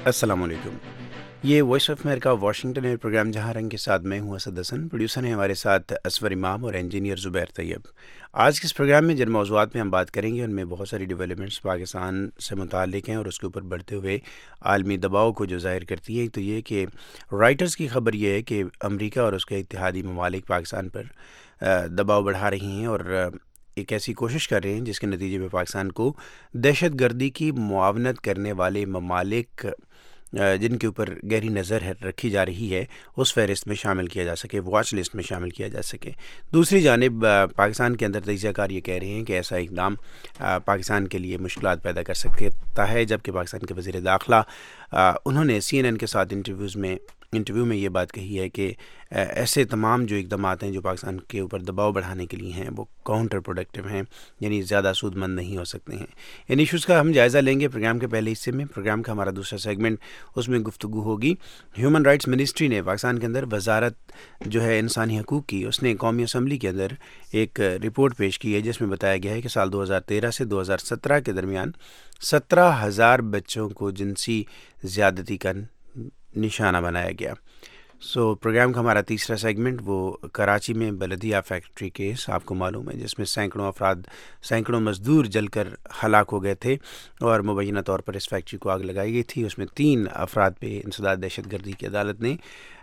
السلام علیکم. یہ وائس آف امریکہ واشنگٹن ہے پروگرام جہاں رنگ کے ساتھ میں ہوں اسد حسن. پروڈیوسر ہیں ہمارے ساتھ اسور امام اور انجینئر زبیر طیب. آج کے اس پروگرام میں جن موضوعات میں ہم بات کریں گے ان میں بہت ساری ڈیولپمنٹس پاکستان سے متعلق ہیں اور اس کے اوپر بڑھتے ہوئے عالمی دباؤ کو جو ظاہر کرتی ہے. تو یہ کہ رائٹرز کی خبر یہ ہے کہ امریکہ اور اس کے اتحادی ممالک پاکستان پر دباؤ بڑھا رہی ہیں اور ایک ایسی کوشش کر رہے ہیں جس کے نتیجے میں پاکستان کو دہشت گردی کی معاونت کرنے والے ممالک جن کے اوپر گہری نظر رکھی جا رہی ہے اس فہرست میں شامل کیا جا سکے، واچ لسٹ میں شامل کیا جا سکے. دوسری جانب پاکستان کے اندر تجزیہ کار یہ کہہ رہے ہیں کہ ایسا اقدام پاکستان کے لیے مشکلات پیدا کر سکتا ہے، جبکہ پاکستان کے وزیر داخلہ انہوں نے CNN کے ساتھ انٹرویو میں یہ بات کہی ہے کہ ایسے تمام جو اقدامات ہیں جو پاکستان کے اوپر دباؤ بڑھانے کے لیے ہیں وہ کاؤنٹر پروڈکٹیو ہیں، یعنی زیادہ سود مند نہیں ہو سکتے ہیں. ان ایشوز کا ہم جائزہ لیں گے پروگرام کے پہلے حصے میں. پروگرام کا ہمارا دوسرا سیگمنٹ اس میں گفتگو ہوگی. ہیومن رائٹس منسٹری نے پاکستان کے اندر وزارت جو ہے انسانی حقوق کی، اس نے قومی اسمبلی کے اندر ایک رپورٹ پیش کی ہے جس میں بتایا گیا ہے کہ سال 2013 سے 2017 کے درمیان 17,000 بچوں کو جنسی زیادتی کا نشانہ بنایا گیا. پروگرام کا ہمارا تیسرا سیگمنٹ وہ کراچی میں بلدیہ فیکٹری کیس آپ کو معلوم ہے جس میں سینکڑوں مزدور جل کر ہلاک ہو گئے تھے اور مبینہ طور پر اس فیکٹری کو آگ لگائی گئی تھی. اس میں 3 افراد پہ انسداد دہشت گردی کی عدالت نے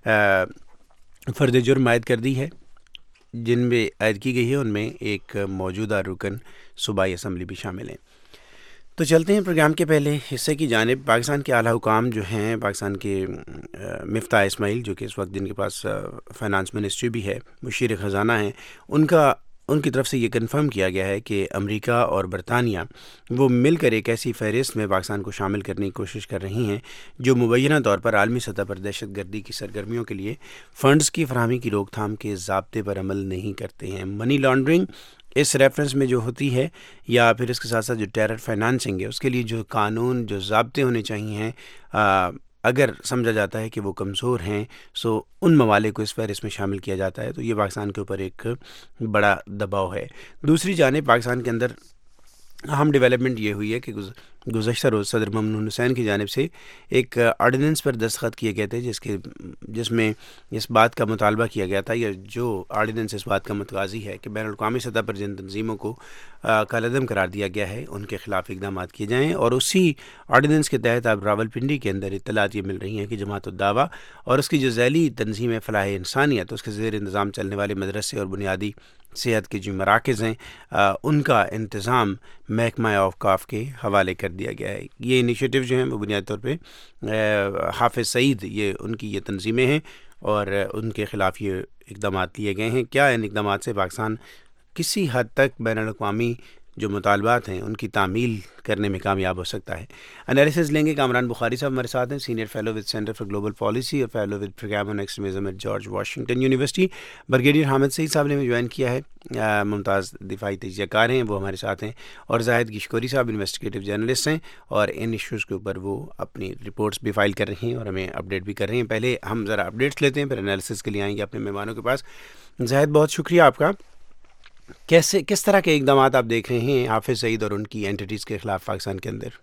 فرد جرم عائد کر دی ہے. جن میں عائد کی گئی ہے ان میں ایک موجودہ رکن صوبائی اسمبلی بھی شامل ہیں. تو چلتے ہیں پروگرام کے پہلے حصے کی جانب. پاکستان کے اعلیٰ حکام جو ہیں، پاکستان کے مفتاح اسماعیل جو کہ اس وقت جن کے پاس فائنانس منسٹری بھی ہے، مشیر خزانہ ہیں، ان کی طرف سے یہ کنفرم کیا گیا ہے کہ امریکہ اور برطانیہ وہ مل کر ایک ایسی فہرست میں پاکستان کو شامل کرنے کی کوشش کر رہی ہیں جو مبینہ طور پر عالمی سطح پر دہشت گردی کی سرگرمیوں کے لیے فنڈز کی فراہمی کی روک تھام کے ضابطے پر عمل نہیں کرتے ہیں. منی لانڈرنگ اس ریفرنس میں جو ہوتی ہے یا پھر اس کے ساتھ ساتھ جو ٹیرر فائنانسنگ ہے اس کے لیے جو قانون جو ضابطے ہونے چاہیے اگر سمجھا جاتا ہے کہ وہ کمزور ہیں ان ممالک کو اس فہرست میں شامل کیا جاتا ہے. تو یہ پاکستان کے اوپر ایک بڑا دباؤ ہے. دوسری جانب پاکستان کے اندر اہم ڈیولپمنٹ یہ ہوئی ہے کہ گزشتہ روز صدر ممنون حسین کی جانب سے ایک آرڈیننس پر دستخط کیے گئے تھے جس میں اس بات کا مطالبہ کیا گیا تھا، یا جو آرڈیننس اس بات کا متغاضی ہے کہ بین الاقوامی سطح پر جن تنظیموں کو کالعدم قرار دیا گیا ہے ان کے خلاف اقدامات کیے جائیں. اور اسی آرڈیننس کے تحت اب راولپنڈی کے اندر اطلاعات یہ مل رہی ہیں کہ جماعت الدعوہ اور اس کی جو ذیلی تنظیم فلاح انسانیت، اس کے زیر انتظام چلنے والے مدرسے اور بنیادی صحت کے جو مراکز ہیں ان کا انتظام محکمہ اوقاف کے حوالے کر دیا گیا ہے. یہ انیشیٹو جو ہیں وہ بنیادی طور پہ حافظ سعید ان کی یہ تنظیمیں ہیں اور ان کے خلاف یہ اقدامات لیے گئے ہیں. کیا ان اقدامات سے پاکستان کسی حد تک بین الاقوامی جو مطالبات ہیں ان کی تعمیل کرنے میں کامیاب ہو سکتا ہے؟ انالیسز لیں گے. کامران بخاری صاحب ہمارے ساتھ ہیں، senior fellow with centre for global policy اور fellow with programme on extremism at George Washington University. Brigadier Hamid Saeed صاحب نے ہمیں جوائن کیا ہے، ممتاز دفاعی تجزیہ کار ہیں، وہ ہمارے ساتھ ہیں. اور زاہد گشکوری صاحب انویسٹیگیٹو جرنلسٹ ہیں اور ان ایشوز کے اوپر وہ اپنی رپورٹس بھی فائل کر رہے ہیں اور ہمیں اپڈیٹ بھی کر رہے ہیں. پہلے ہم ذرا اپڈیٹس لیتے ہیں، پھر انالیسز کے لیے آئیں گے اپنے مہمانوں کے پاس. زاہد بہت شکریہ آپ کا. کس طرح کے اقدامات آپ دیکھ رہے ہیں حافظ سعید اور ان کی اینٹیز کے خلاف پاکستان کے اندر؟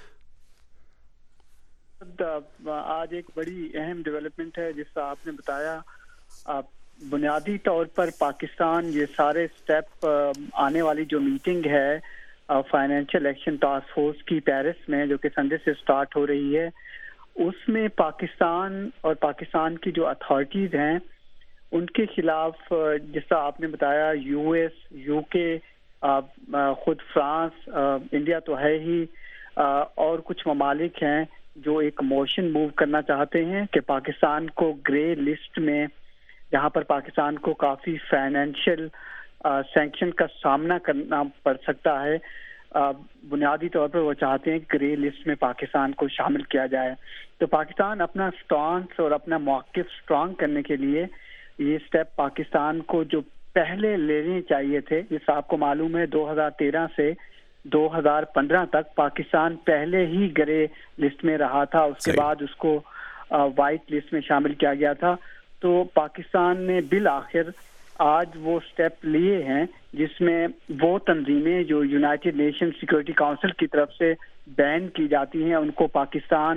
آج ایک بڑی اہم ڈیولپمنٹ ہے جس کا آپ نے بتایا. بنیادی طور پر پاکستان یہ سارے سٹیپ آنے والی جو میٹنگ ہے فائنینشیل ایکشن ٹاسک فورس کی پیرس میں جو کہ سنڈے سے سٹارٹ ہو رہی ہے، اس میں پاکستان اور پاکستان کی جو اتھارٹیز ہیں ان کے خلاف جس طرح آپ نے بتایا US UK خود فرانس انڈیا تو ہے ہی اور کچھ ممالک ہیں جو ایک موشن موو کرنا چاہتے ہیں کہ پاکستان کو گرے لسٹ میں، جہاں پر پاکستان کو کافی فائنینشیل سینکشن کا سامنا کرنا پڑ سکتا ہے، بنیادی طور پر وہ چاہتے ہیں کہ گرے لسٹ میں پاکستان کو شامل کیا جائے. تو پاکستان اپنا سٹانس اور اپنا موقف سٹرانگ کرنے کے لیے یہ سٹیپ پاکستان کو جو پہلے لینے چاہیے تھے، جس آپ کو معلوم ہے 2013 سے 2015 تک پاکستان پہلے ہی گرے لسٹ میں رہا تھا، اس کے بعد اس کو وائٹ لسٹ میں شامل کیا گیا تھا. تو پاکستان نے بالآخر آج وہ سٹیپ لیے ہیں جس میں وہ تنظیمیں جو یونائٹڈ نیشن سیکورٹی کونسل کی طرف سے بین کی جاتی ہیں ان کو پاکستان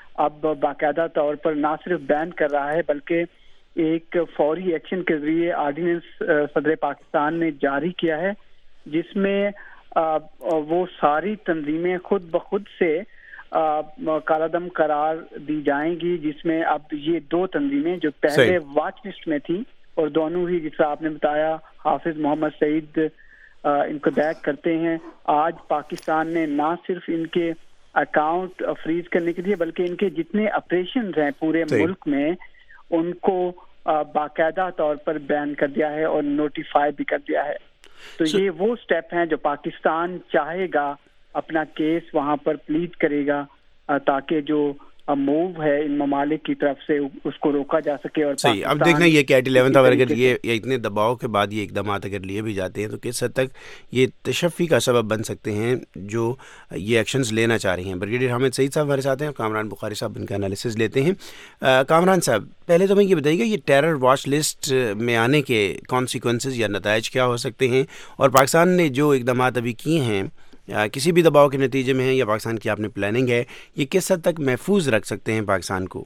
اب باقاعدہ طور پر نہ صرف بین کر رہا ہے بلکہ ایک فوری ایکشن کے ذریعے آرڈیننس صدر پاکستان نے جاری کیا ہے، جس میں وہ ساری تنظیمیں خود بخود سے کالعدم قرار دی جائیں گی، جس میں اب یہ 2 تنظیمیں جو پہلے واچ لسٹ میں تھی اور دونوں ہی جس آپ نے بتایا حافظ محمد سعید ان کو بیک کرتے ہیں، آج پاکستان نے نہ صرف ان کے اکاؤنٹ فریز کرنے کے لیے بلکہ ان کے جتنے آپریشنز ہیں پورے ملک میں ان کو باقاعدہ طور پر بین کر دیا ہے اور نوٹیفائی بھی کر دیا ہے. تو یہ وہ سٹیپ ہیں جو پاکستان چاہے گا اپنا کیس وہاں پر پلیڈ کرے گا تاکہ جو موو ہے ان ممالک کی طرف سے اس کو روکا جا سکے. اور صحیح، اب دیکھنا یہ کہ 11 اگر یہ اتنے دباؤ کے بعد یہ اقدامات اگر لیے بھی جاتے ہیں تو کس حد تک یہ تشفی کا سبب بن سکتے ہیں جو یہ ایکشنز لینا چاہ رہی ہیں. بریگیڈیئر حامد سعید صاحب ہمارے ساتھ ہیں، کامران بخاری صاحب ان کا انالیسز لیتے ہیں. کامران صاحب، پہلے تو ہمیں یہ بتائیے گا یہ ٹیرر واچ لسٹ میں آنے کے کانسیکوینسز یا نتائج کیا ہو سکتے ہیں، اور پاکستان نے جو اقدامات ابھی کیے ہیں کسی بھی دباؤ کے نتیجے میں ہیں یا پاکستان کی آپ نے پلاننگ ہے، یہ کس حد تک محفوظ رکھ سکتے ہیں پاکستان کو؟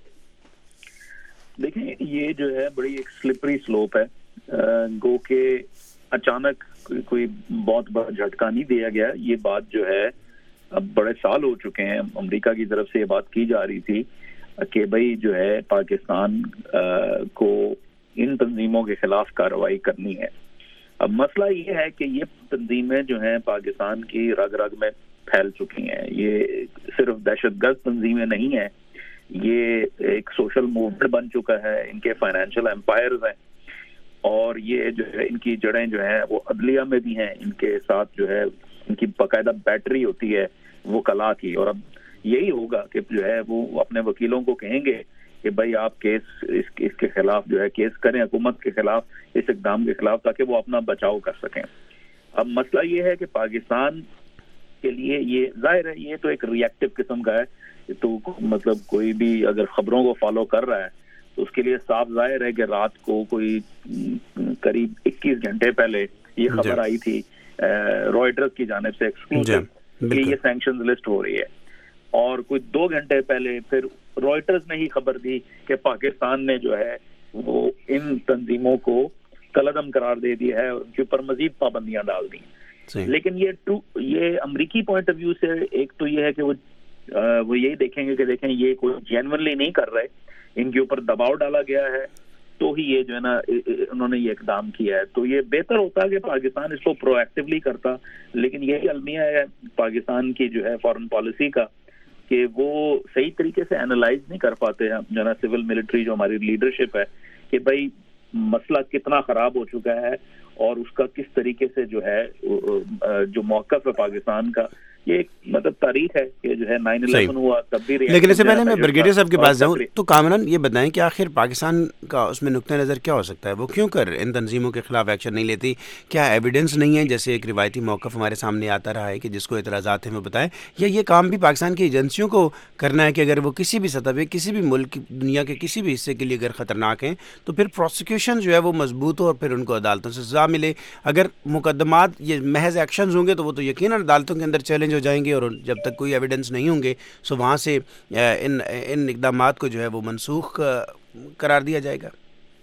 دیکھیں، یہ جو ہے بڑی ایک سلپری سلوپ ہے. گو کہ اچانک کوئی بہت بڑا جھٹکا نہیں دیا گیا. یہ بات جو ہے اب بڑے سال ہو چکے ہیں، امریکہ کی طرف سے یہ بات کی جا رہی تھی کہ بھائی جو ہے پاکستان کو ان تنظیموں کے خلاف کارروائی کرنی ہے. اب مسئلہ یہ ہے کہ یہ تنظیمیں جو ہیں پاکستان کی رگ رگ میں پھیل چکی ہیں. یہ صرف دہشت گرد تنظیمیں نہیں ہیں، یہ ایک سوشل موومنٹ بن چکا ہے. ان کے فائنینشیل امپائرز ہیں اور یہ جو ہے ان کی جڑیں جو ہیں وہ عدلیہ میں بھی ہیں. ان کے ساتھ جو ہے ان کی باقاعدہ بیٹری ہوتی ہے وکلاء کی. اور اب یہی ہوگا کہ جو ہے وہ اپنے وکیلوں کو کہیں گے کہ بھائی آپ کیس اس کے خلاف جو ہے کیس کریں حکومت کے خلاف، اس اقدام کے خلاف، تاکہ وہ اپنا بچاؤ کر سکیں. اب مسئلہ یہ ہے کہ پاکستان کے لیے یہ ظاہر ہے یہ تو ایک ری ایکٹیو قسم کا ہے. تو مطلب کوئی بھی اگر خبروں کو فالو کر رہا ہے تو اس کے لیے صاف ظاہر ہے کہ رات کو کوئی قریب 21 گھنٹے پہلے یہ خبر آئی تھی رائٹرز کی جانب سے ایکسکلوسیو کہ یہ سینکشنز لسٹ ہو رہی ہے، اور کوئی 2 گھنٹے پہلے پھر رائٹرز نے ہی خبر دی کہ پاکستان نے جو ہے وہ ان تنظیموں کو کالعدم قرار دے دیا ہے اور ان کے اوپر مزید پابندیاں ڈال دی. لیکن یہ امریکی پوائنٹ آف ویو سے ایک تو یہ ہے کہ وہ یہی دیکھیں گے کہ دیکھیں یہ کوئی جینورلی نہیں کر رہے، ان کے اوپر دباؤ ڈالا گیا ہے تو ہی یہ جو ہے نا انہوں نے یہ اقدام کیا ہے. تو یہ بہتر ہوتا کہ پاکستان اس کو پرو ایکٹیولی کرتا. لیکن یہی المیہ ہے پاکستان کی جو ہے فارن پالیسی کا کہ وہ صحیح طریقے سے اینالائز نہیں کر پاتے ہیں جو ہے نا سول ملٹری جو ہماری لیڈرشپ ہے کہ بھائی مسئلہ کتنا خراب ہو چکا ہے اور اس کا کس طریقے سے جو ہے جو موقف ہے پاکستان کا. یہ ایک مطلب تاریخ ہے کہ جو ہے 9/11 ہوا تب بھی. لیکن اس سے پہلے میں بریگیڈیئر صاحب کے پاس جاؤں تو کامران یہ بتائیں کہ آخر پاکستان کا اس میں نقطہ نظر کیا ہو سکتا ہے؟ وہ کیوں کر ان تنظیموں کے خلاف ایکشن نہیں لیتی؟ کیا ایویڈنس نہیں ہے جیسے ایک روایتی موقف ہمارے سامنے آتا رہا ہے کہ جس کو اعتراضات ہیں وہ بتائیں، یا یہ کام بھی پاکستان کی ایجنسیوں کو کرنا ہے کہ اگر وہ کسی بھی سطح پہ کسی بھی ملک دنیا کے کسی بھی حصے کے لیے اگر خطرناک ہیں تو پھر پروسیکیوشن جو ہے وہ مضبوط ہو اور پھر ان کو عدالتوں سے سزا ملے؟ اگر مقدمات یہ محض ایکشنز ہوں گے تو وہ تو یقیناً عدالتوں کے اندر چیلنج ہو جائیں گے، اور جب تک کوئی ایویڈنس نہیں ہوں گے سو وہاں سے ان اقدامات کو جو ہے وہ منسوخ قرار دیا جائے گا.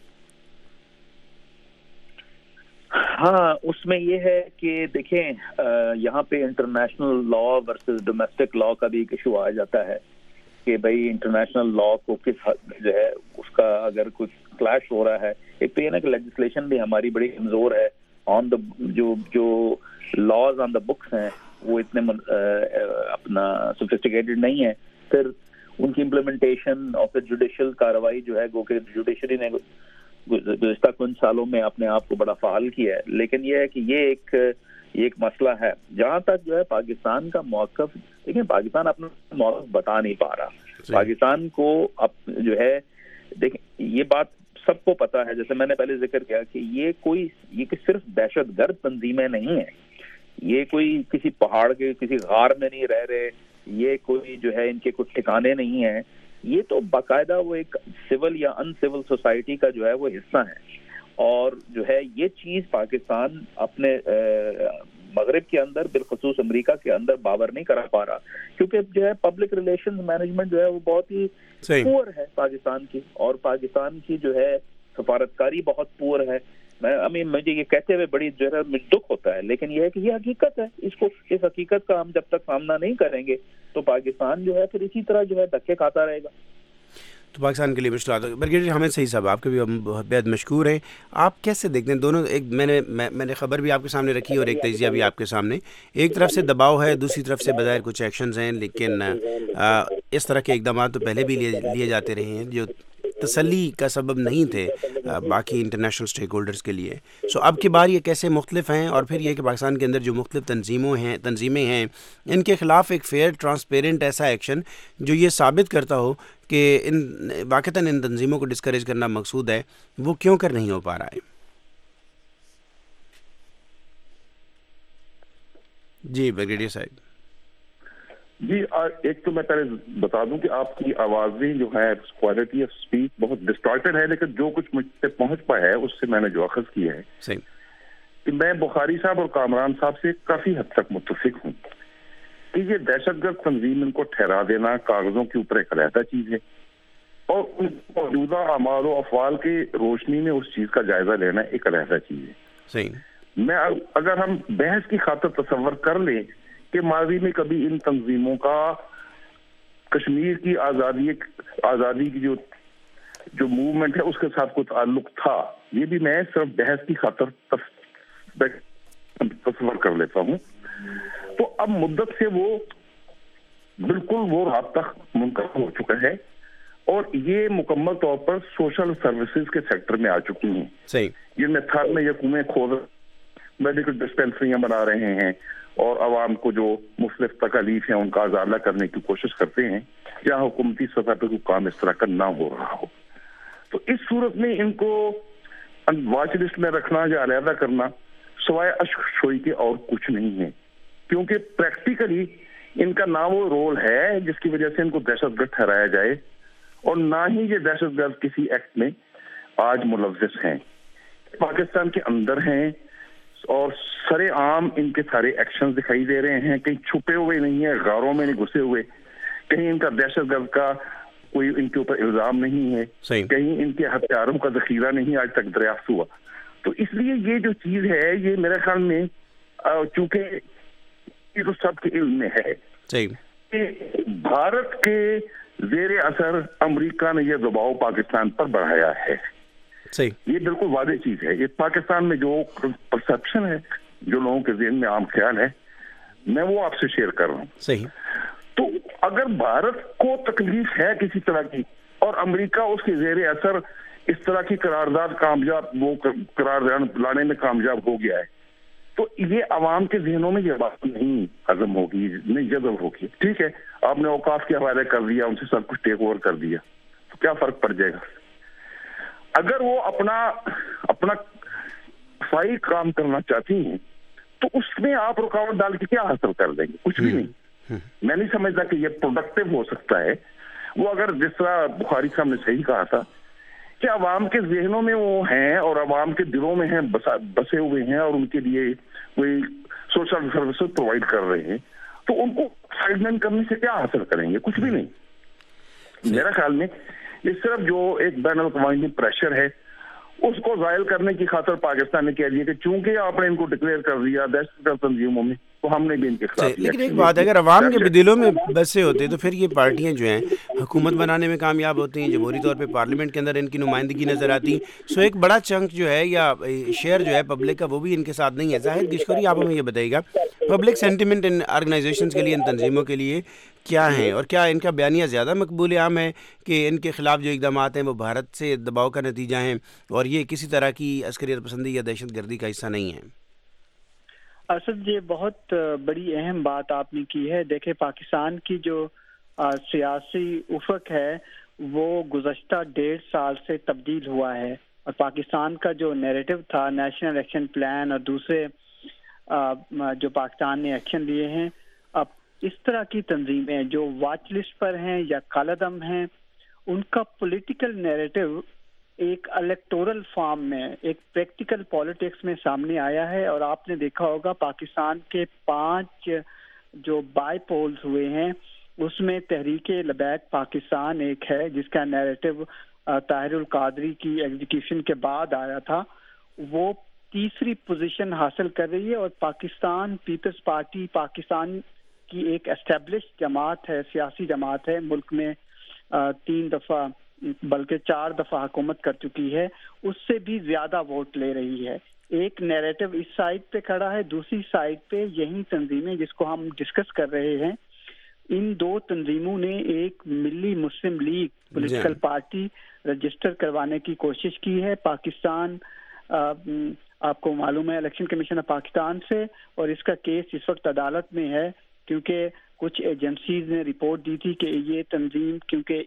ہاں، اس میں یہ ہے کہ دیکھیں یہاں پہ international law versus domestic law کا بھی ایک ایشو آ جاتا ہے کہ بھائی انٹرنیشنل لا کو کس حد جو ہے اس کا اگر کچھ کلیش ہو رہا ہے. ایک تو یہ نا کہ لیجسلیشن بھی ہماری بڑی کمزور ہے آن دا جو لاز آن دا بکس ہیں وہ اتنے اپنا سوفسٹیکیٹڈ نہیں ہے. پھر ان کی امپلیمنٹیشن آف دا جوڈیشل کارروائی جو ہے گو کہ جوڈیشری نے گزشتہ کچھ سالوں میں اپنے آپ کو بڑا فعال کیا ہے. لیکن یہ ہے کہ یہ ایک مسئلہ ہے. جہاں تک جو ہے پاکستان کا موقف، دیکھیں پاکستان اپنا موقف بتا نہیں پا رہا. پاکستان کو اب جو ہے دیکھیں یہ بات سب کو پتا ہے، جیسے میں نے پہلے ذکر کیا کہ یہ صرف دہشت گرد تنظیمیں نہیں ہیں. یہ کوئی کسی پہاڑ کے کسی غار میں نہیں رہ رہے، یہ کوئی جو ہے ان کے کچھ ٹھکانے نہیں ہیں. یہ تو باقاعدہ وہ ایک سول یا ان سول سوسائٹی کا جو ہے وہ حصہ ہے. اور جو ہے یہ چیز پاکستان اپنے مغرب کے اندر بالخصوص امریکہ کے اندر باور نہیں کرا پا رہا، کیونکہ جو ہے پبلک ریلیشنز مینجمنٹ جو ہے وہ بہت ہی پور ہے پاکستان کی، اور پاکستان کی جو ہے سفارتکاری بہت پور ہے. مجھے یہ کہتے ہوئے بڑی جو ہے مجھے دکھ ہوتا ہے، لیکن یہ ہے کہ یہ حقیقت ہے. اس حقیقت کا ہم جب تک سامنا نہیں کریں گے تو پاکستان جو ہے پھر اسی طرح جو ہے دھکے کھاتا رہے گا. تو پاکستان کے لیے مشکلات. بریگیڈیئر حامد سعید صاحب، آپ کے بھی ہم بہت بےحد مشکور ہیں. آپ کیسے دیکھتے ہیں دونوں؟ ایک میں نے خبر بھی آپ کے سامنے رکھی اور ایک تجزیہ بھی آپ کے سامنے. ایک طرف سے دباؤ ہے، دوسری طرف سے بظاہر کچھ ایکشنز ہیں، لیکن اس طرح کے اقدامات تو پہلے بھی لیے جاتے رہے ہیں جو تسلی کا سبب نہیں تھے باقی انٹرنیشنل سٹیک ہولڈرز کے لیے. سو اب کی بار یہ کیسے مختلف ہیں، اور پھر یہ کہ پاکستان کے اندر جو مختلف تنظیمیں ہیں ان کے خلاف ایک فیئر ٹرانسپیرنٹ ایسا ایکشن جو یہ ثابت کرتا ہو کہ واقعتاً ان تنظیموں کو ڈسکریج کرنا مقصود ہے، وہ کیوں کر نہیں ہو پا رہا ہے؟ جی بریگیڈیئر صاحب. جی ایک تو میں پہلے بتا دوں کہ آپ کی آوازیں جو ہے کوالٹی آف اسپیچ بہت ڈسٹارٹڈ ہے، لیکن جو کچھ مجھ سے پہنچ پایا ہے اس سے میں نے جو اخذ کیا ہے صحیح کہ میں بخاری صاحب اور کامران صاحب سے کافی حد تک متفق ہوں کہ یہ دہشت گرد تنظیم ان کو ٹھہرا دینا کاغذوں کے اوپر ایک علیحدہ چیز ہے، اور ان موجودہ اعمال و افعال کی روشنی میں اس چیز کا جائزہ لینا ایک علیحدہ چیز ہے. صحیح. میں اگر ہم بحث کی خاطر تصور کر لیں کہ ماضی میں کبھی ان تنظیموں کا کشمیر کی آزادی کی جو موومنٹ ہے اس کے ساتھ کوئی تعلق تھا، یہ بھی میں صرف بحث کی خاطر تصور کر لیتا ہوں، تو اب مدت سے وہ بالکل وہ رابطہ منقطع ہو چکا ہے اور یہ مکمل طور پر سوشل سروسز کے سیکٹر میں آ چکی ہیں. صحیح. جن میں تھر میں یقومیں کھول میڈیکل ڈسپینسریاں بنا رہے ہیں اور عوام کو جو مختلف تکالیف ہیں ان کا ازالہ کرنے کی کوشش کرتے ہیں جہاں حکومتی سطح پہ کوئی کام اس طرح کا نہ ہو رہا ہو. تو اس صورت میں ان کو واچ لسٹ میں رکھنا یا علیحدہ کرنا سوائے اشک شوئی کے اور کچھ نہیں ہے، کیونکہ پریکٹیکلی ان کا نہ وہ رول ہے جس کی وجہ سے ان کو دہشت گرد ٹھہرایا جائے، اور نہ ہی یہ دہشت گرد کسی ایکٹ میں آج ملوث ہیں. پاکستان کے اندر ہیں اور سرے عام ان کے سارے ایکشن دکھائی دے رہے ہیں، کہیں چھپے ہوئے نہیں ہیں، غاروں میں نہیں گھسے ہوئے، کہیں ان کا دہشت گرد کا کوئی ان کے اوپر الزام نہیں ہے، کہیں ان کے ہتھیاروں کا ذخیرہ نہیں آج تک دریافت ہوا. تو اس لیے یہ جو چیز ہے یہ میرے خیال میں چونکہ یہ تو سب کے علم میں ہے کہ بھارت کے زیر اثر امریکہ نے یہ دباؤ پاکستان پر بڑھایا ہے. یہ بالکل واضح چیز ہے. یہ پاکستان میں جو پرسپشن ہے، جو لوگوں کے ذہن میں عام خیال ہے، میں وہ آپ سے شیئر کر رہا ہوں. صحیح. تو اگر بھارت کو تکلیف ہے کسی طرح کی اور امریکہ اس کے زیر اثر اس طرح کی قرارداد لانے میں کامیاب ہو گیا ہے، تو یہ عوام کے ذہنوں میں یہ بات نہیں ہضم ہوگی، نہیں جذب ہوگی. ٹھیک ہے، آپ نے اوقاف کے حوالے کر دیا، ان سے سب کچھ ٹیک اوور کر دیا، تو کیا فرق پڑ جائے گا؟ اگر وہ اپنا صحیح کام کرنا چاہتی ہیں تو اس میں آپ رکاوٹ ڈال کے کیا حاصل کر دیں گے؟ کچھ بھی نہیں. میں نہیں سمجھتا کہ یہ پروڈکٹیو ہو سکتا ہے. وہ اگر جس طرح بخاری صاحب نے صحیح کہا تھا کہ عوام کے ذہنوں میں وہ ہیں اور عوام کے دلوں میں ہیں، بسے ہوئے ہیں اور ان کے لیے کوئی سوشل سروسز پرووائڈ کر رہے ہیں، تو ان کو سائڈ لائن کرنے سے کیا حاصل کریں گے؟ کچھ بھی نہیں. میرا خیال میں یہ صرف جو ایک بین الاقوامی پریشر ہے اس کو زائل کرنے کی خاطر پاکستان نے کہہ دیا کہ چونکہ آپ نے ان کو ڈکلیئر کر دیا دہشت گرد تنظیموں میں تو ہم نے بھی ان کے خلاف. لیکن ایک بات، اگر عوام کے دلوں میں بسے ہوتے تو پھر یہ پارٹیاں جو ہیں حکومت بنانے میں کامیاب ہوتی ہیں، جمہوری طور پہ پارلیمنٹ کے اندر ان کی نمائندگی نظر آتی. سو ایک بڑا چنک جو ہے یا شیئر جو ہے پبلک کا وہ بھی ان کے ساتھ نہیں ہے. زاہد گشکوری، آپ ہمیں یہ بتائیے گا پبلک سینٹیمنٹ ان آرگنائزیشنز کے لیے، ان تنظیموں کے لیے کیا ہیں، اور کیا ان کا بیانیہ زیادہ مقبول عام ہے کہ ان کے خلاف جو اقدامات ہیں وہ بھارت سے دباؤ کا نتیجہ ہیں اور یہ کسی طرح کی عسکریت پسندی یا دہشت گردی کا حصہ نہیں ہے؟ اسد، یہ بہت بڑی اہم بات آپ نے کی ہے. دیکھیں، پاکستان کی جو سیاسی افق ہے وہ گزشتہ 1.5 سال سے تبدیل ہوا ہے، اور پاکستان کا جو نیریٹو تھا نیشنل ایکشن پلان اور دوسرے جو پاکستان نے ایکشن لیے ہیں، اب اس طرح کی تنظیمیں جو واچ لسٹ پر ہیں یا کالعدم ہیں، ان کا پولیٹیکل نیریٹو ایک الیکٹورل فارم میں، ایک پریکٹیکل پالیٹکس میں سامنے آیا ہے. اور آپ نے دیکھا ہوگا پاکستان کے 5 جو بائی پولز ہوئے ہیں اس میں تحریک لبیک پاکستان ایک ہے جس کا نیریٹو طاہر القادری کی ایگزیکیوشن کے بعد آیا تھا، وہ تیسری پوزیشن حاصل کر رہی ہے. اور پاکستان پیپلز پارٹی پاکستان کی ایک اسٹیبلش جماعت ہے، سیاسی جماعت ہے، ملک میں 3 دفعہ بلکہ 4 دفعہ حکومت کر چکی ہے، اس سے بھی زیادہ ووٹ لے رہی ہے. ایک نیریٹو اس سائڈ پہ کھڑا ہے، دوسری سائڈ پہ یہی تنظیمیں جس کو ہم ڈسکس کر رہے ہیں، ان 2 تنظیموں نے ایک Milli Muslim League political party register کروانے کی کوشش کی ہے پاکستان. آپ کو معلوم ہے الیکشن کمیشن آف پاکستان سے، اور اس کا کیس اس وقت عدالت میں ہے کیونکہ کچھ ایجنسیز نے رپورٹ دی تھی کہ یہ تنظیم، کیونکہ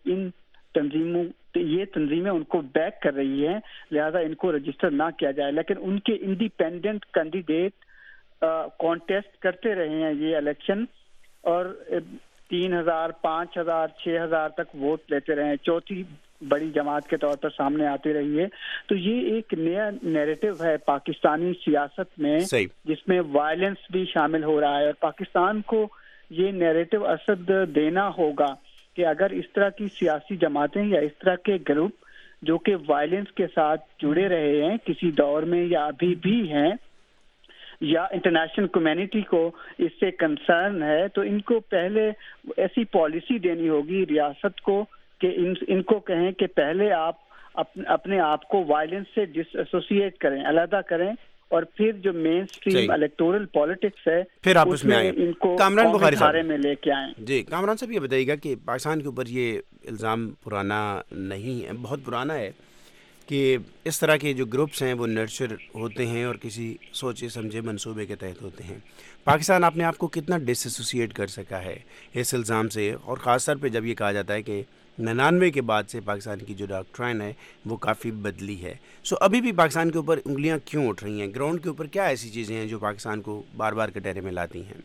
یہ تنظیمیں ان کو بیک کر رہی ہیں لہذا ان کو رجسٹر نہ کیا جائے. لیکن ان کے انڈیپینڈنٹ کینڈیڈیٹ کانٹیسٹ کرتے رہے ہیں یہ الیکشن، اور 3000 5000 6000 تک ووٹ لیتے رہے ہیں، چوتھی بڑی جماعت کے طور پر سامنے آتی رہی ہے. تو یہ ایک نیا نیریٹو ہے پاکستانی سیاست میں جس میں وائلنس بھی شامل ہو رہا ہے، اور پاکستان کو یہ نیریٹو اثر دینا ہوگا کہ اگر اس طرح کی سیاسی جماعتیں یا اس طرح کے گروپ جو کہ وائلنس کے ساتھ جڑے رہے ہیں کسی دور میں یا ابھی بھی ہیں، یا انٹرنیشنل کمیونٹی کو اس سے کنسرن ہے، تو ان کو پہلے ایسی پالیسی دینی ہوگی ریاست کو کہ ان کو کہیں کہ پہلے آپ اپنے آپ کو وائلنس سے ڈس ایسوسیٹ کریں، علیحدہ کریں، اور پھر جو مین سٹریم الیکٹورل پالیٹکس ہے پھر آپ اس میں آئیں. ان کو کامران بخاری صاحب میں لے کے آئیں. جی کامران صاحب یہ بتائیے گا کہ پاکستان کے اوپر یہ الزام پرانا نہیں ہے، بہت پرانا ہے کہ اس طرح کے جو گروپس ہیں وہ نرچر ہوتے ہیں اور کسی سوچے سمجھے منصوبے کے تحت ہوتے ہیں. پاکستان اپنے آپ کو کتنا ڈس ایسوسیٹ کر سکا ہے اس الزام سے، اور خاص طور پہ جب یہ کہا جاتا ہے کہ 99 کے بعد سے پاکستان کی جو ڈاکٹرائن ہے وہ کافی بدلی ہے. سو ابھی بھی پاکستان کے اوپر انگلیاں کیوں اٹھ رہی ہیں؟ گراؤنڈ کے اوپر کیا ایسی چیزیں ہیں جو پاکستان کو بار بار کٹہرے میں لاتی ہیں؟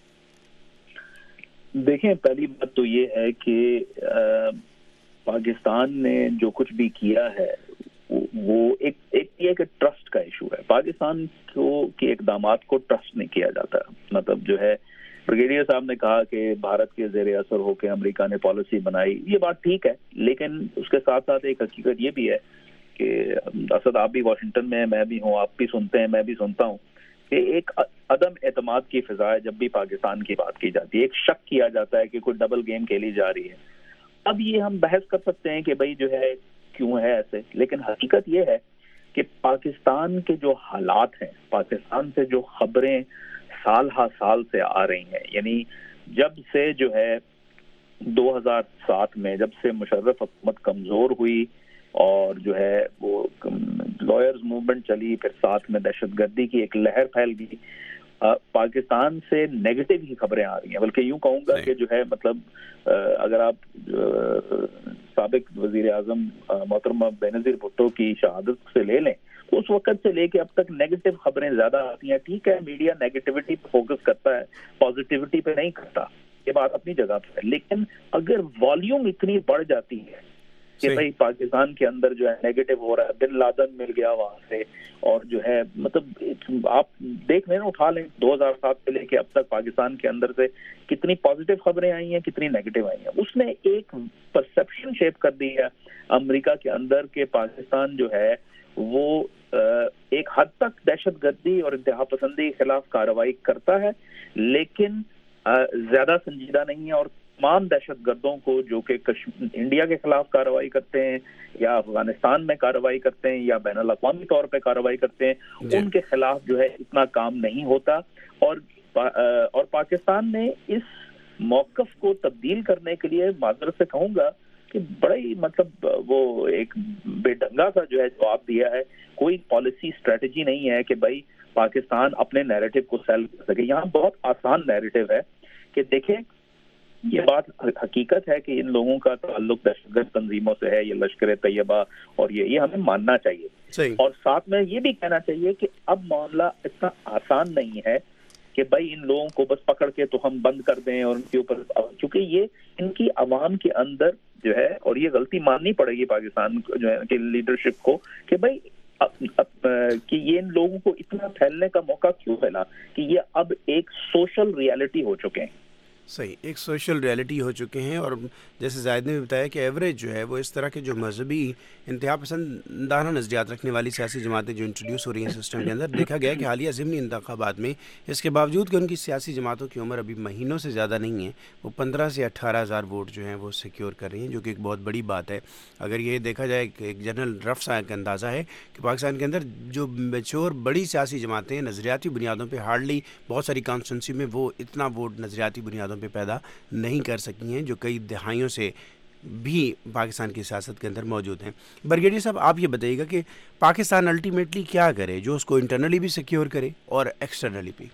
دیکھیں، پہلی بات تو یہ ہے کہ پاکستان نے جو کچھ بھی کیا ہے وہ ایک یہ کہ ٹرسٹ کا ایشو ہے. پاکستان کے اقدامات کو ٹرسٹ نہیں کیا جاتا. مطلب جو ہے بریگیڈیئر صاحب نے کہا کہ بھارت کے زیر اثر ہو کے امریکہ نے پالیسی بنائی، یہ بات ٹھیک ہے، لیکن اس کے ساتھ ساتھ ایک حقیقت یہ بھی ہے کہ اسد آپ بھی واشنگٹن میں ہیں، میں بھی ہوں، آپ بھی سنتے ہیں، میں بھی سنتا ہوں کہ ایک عدم اعتماد کی فضا ہے جب بھی پاکستان کی بات کی جاتی ہے. ایک شک کیا جاتا ہے کہ کوئی ڈبل گیم کھیلی جا رہی ہے. اب یہ ہم بحث کر سکتے ہیں کہ بھائی جو ہے کیوں ہے ایسے، لیکن حقیقت یہ ہے کہ پاکستان کے جو حالات ہیں، پاکستان سے جو خبریں سال ہا سال سے آ رہی ہیں، یعنی جب سے جو ہے 2007 میں جب سے مشرف حکومت کمزور ہوئی اور جو ہے وہ لائرز موومنٹ چلی، پھر ساتھ میں دہشت گردی کی ایک لہر پھیل گئی، پاکستان سے نیگیٹو ہی خبریں آ رہی ہیں. بلکہ یوں کہوں گا کہ جو ہے مطلب اگر آپ سابق وزیر اعظم محترمہ بینظیر بھٹو کی شہادت سے لے لیں تو اس وقت سے لے کے اب تک نیگیٹو خبریں زیادہ آتی ہیں. ٹھیک ہے، میڈیا نیگیٹیوٹی پہ فوکس کرتا ہے، پازیٹیوٹی پہ نہیں کرتا، یہ بات اپنی جگہ پہ ہے. لیکن اگر والیوم اتنی بڑھ جاتی ہے کہ بھائی پاکستان کے اندر جو ہے نیگیٹو ہو رہا ہے، بن لادن مل گیا وہاں سے، اور جو ہے مطلب آپ دیکھ لیں، اٹھا لیں 2007 سے لے کے اب تک پاکستان کے اندر سے کتنی پازیٹیو خبریں آئی ہیں، کتنی نیگیٹو آئی ہیں. اس نے ایک پرسپشن شیپ کر دی ہے امریکہ کے اندر کہ پاکستان جو ہے وہ ایک حد تک دہشت گردی اور انتہا پسندی کے خلاف کارروائی کرتا ہے، لیکن زیادہ سنجیدہ نہیں ہے. اور تمام دہشت گردوں کو جو کہ انڈیا کے خلاف کارروائی کرتے ہیں یا افغانستان میں کارروائی کرتے ہیں یا بین الاقوامی طور پہ کارروائی کرتے ہیں، ان کے خلاف جو ہے اتنا کام نہیں ہوتا. اور پاکستان نے اس موقف کو تبدیل کرنے کے لیے معذرت سے کہوں گا کہ بڑا ہی مطلب وہ ایک بے ڈنگا سا جو ہے جواب دیا ہے. کوئی پالیسی اسٹریٹجی نہیں ہے کہ بھائی پاکستان اپنے نیریٹو کو سیل کر سکے. یہاں بہت آسان نیریٹو ہے کہ دیکھیں یہ بات حقیقت ہے کہ ان لوگوں کا تعلق دہشت گرد تنظیموں سے ہے، یہ لشکر طیبہ، اور یہ ہمیں ماننا چاہیے. اور ساتھ میں یہ بھی کہنا چاہیے کہ اب معاملہ اتنا آسان نہیں ہے کہ بھائی ان لوگوں کو بس پکڑ کے تو ہم بند کر دیں اور ان کے اوپر، چونکہ یہ ان کی عوام کے اندر جو ہے، اور یہ غلطی ماننی پڑے گی پاکستان جو ہے کہ لیڈرشپ کو، کہ بھائی کہ یہ ان لوگوں کو اتنا پھیلنے کا موقع کیوں ملا کہ یہ اب ایک سوشل ریالٹی ہو چکے ہیں. صحیح، ایک سوشل ریالٹی ہو چکے ہیں. اور جیسے زاہد نے بھی بتایا کہ ایوریج جو ہے وہ اس طرح کے جو مذہبی انتہا پسندانہ نظریات رکھنے والی سیاسی جماعتیں جو انٹروڈیوس ہو رہی ہیں سسٹم کے اندر، دیکھا گیا کہ حالیہ ضمنی انتخابات میں اس کے باوجود کہ ان کی سیاسی جماعتوں کی عمر ابھی مہینوں سے زیادہ نہیں ہے، وہ 15 سے 18 ہزار ووٹ جو ہیں وہ سیکیور کر رہی ہیں، جو کہ ایک بہت بڑی بات ہے. اگر یہ دیکھا جائے کہ ایک جنرل رف سا کا اندازہ ہے کہ پاکستان کے اندر جو میچور بڑی سیاسی جماعتیں نظریاتی بنیادوں پہ ہارڈلی بہت ساری کانسٹیٹنسی میں وہ اتنا ووٹ نظریاتی بنیادوں پہ پیدا نہیں کر سکی ہیں، جو کئی دہائیوں سے بھی پاکستان کی سیاست کے اندر موجود ہیں. بریگیڈیئر صاحب، آپ یہ بتائیے گا کہ پاکستان الٹیمیٹلی کیا کرے جو اس کو انٹرنلی بھی سیکیور کرے اور ایکسٹرنلی بھی؟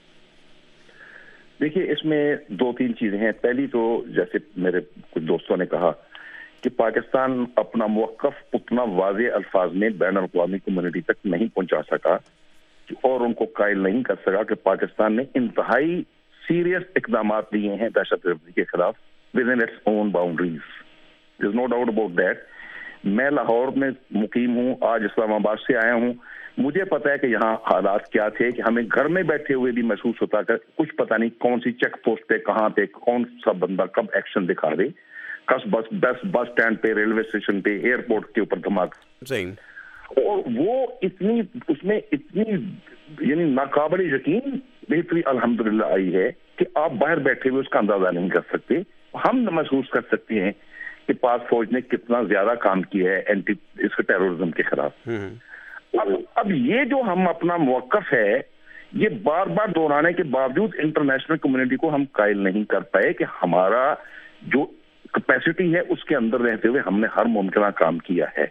دیکھیے، اس میں 2-3 چیزیں ہیں. پہلی تو جیسے میرے کچھ دوستوں نے کہا کہ پاکستان اپنا موقف اتنا واضح الفاظ میں بین الاقوامی کمیونٹی تک نہیں پہنچا سکا اور ان کو قائل نہیں کر سکا کہ پاکستان نے انتہائی سیریس اقدامات لیے ہیں دہشت گردی کے خلاف with in its own boundaries. There is no doubt about that. میں لاہور میں مقیم ہوں، آج اسلام آباد سے آیا ہوں. مجھے پتا ہے کہ یہاں حالات کیا تھے کہ ہمیں گھر میں بیٹھے ہوئے بھی محسوس ہوتا کہ کچھ پتہ نہیں کون سی چیک پوسٹ پہ کہاں پہ کون سا بندہ کب ایکشن دکھا دے. بس اسٹینڈ پہ، ریلوے اسٹیشن پہ، ایئرپورٹ کے اوپر دھماکہ. صحیح. اور وہ اتنی اس میں اتنی یعنی ناقابل یقین بہتری الحمدللہ آئی ہے کہ آپ باہر بیٹھے ہوئے اس کا اندازہ نہیں کر سکتے. ہم محسوس کر سکتے ہیں کہ پاک فوج نے کتنا زیادہ کام کیا ہے اینٹی اس ٹیررزم کے خلاف. اب یہ جو ہم اپنا موقف ہے یہ بار بار دہرانے کے باوجود انٹرنیشنل کمیونٹی کو ہم قائل نہیں کر پائے کہ ہمارا جو کیپیسٹی ہے اس کے اندر رہتے ہوئے ہم نے ہر ممکنہ کام کیا ہے.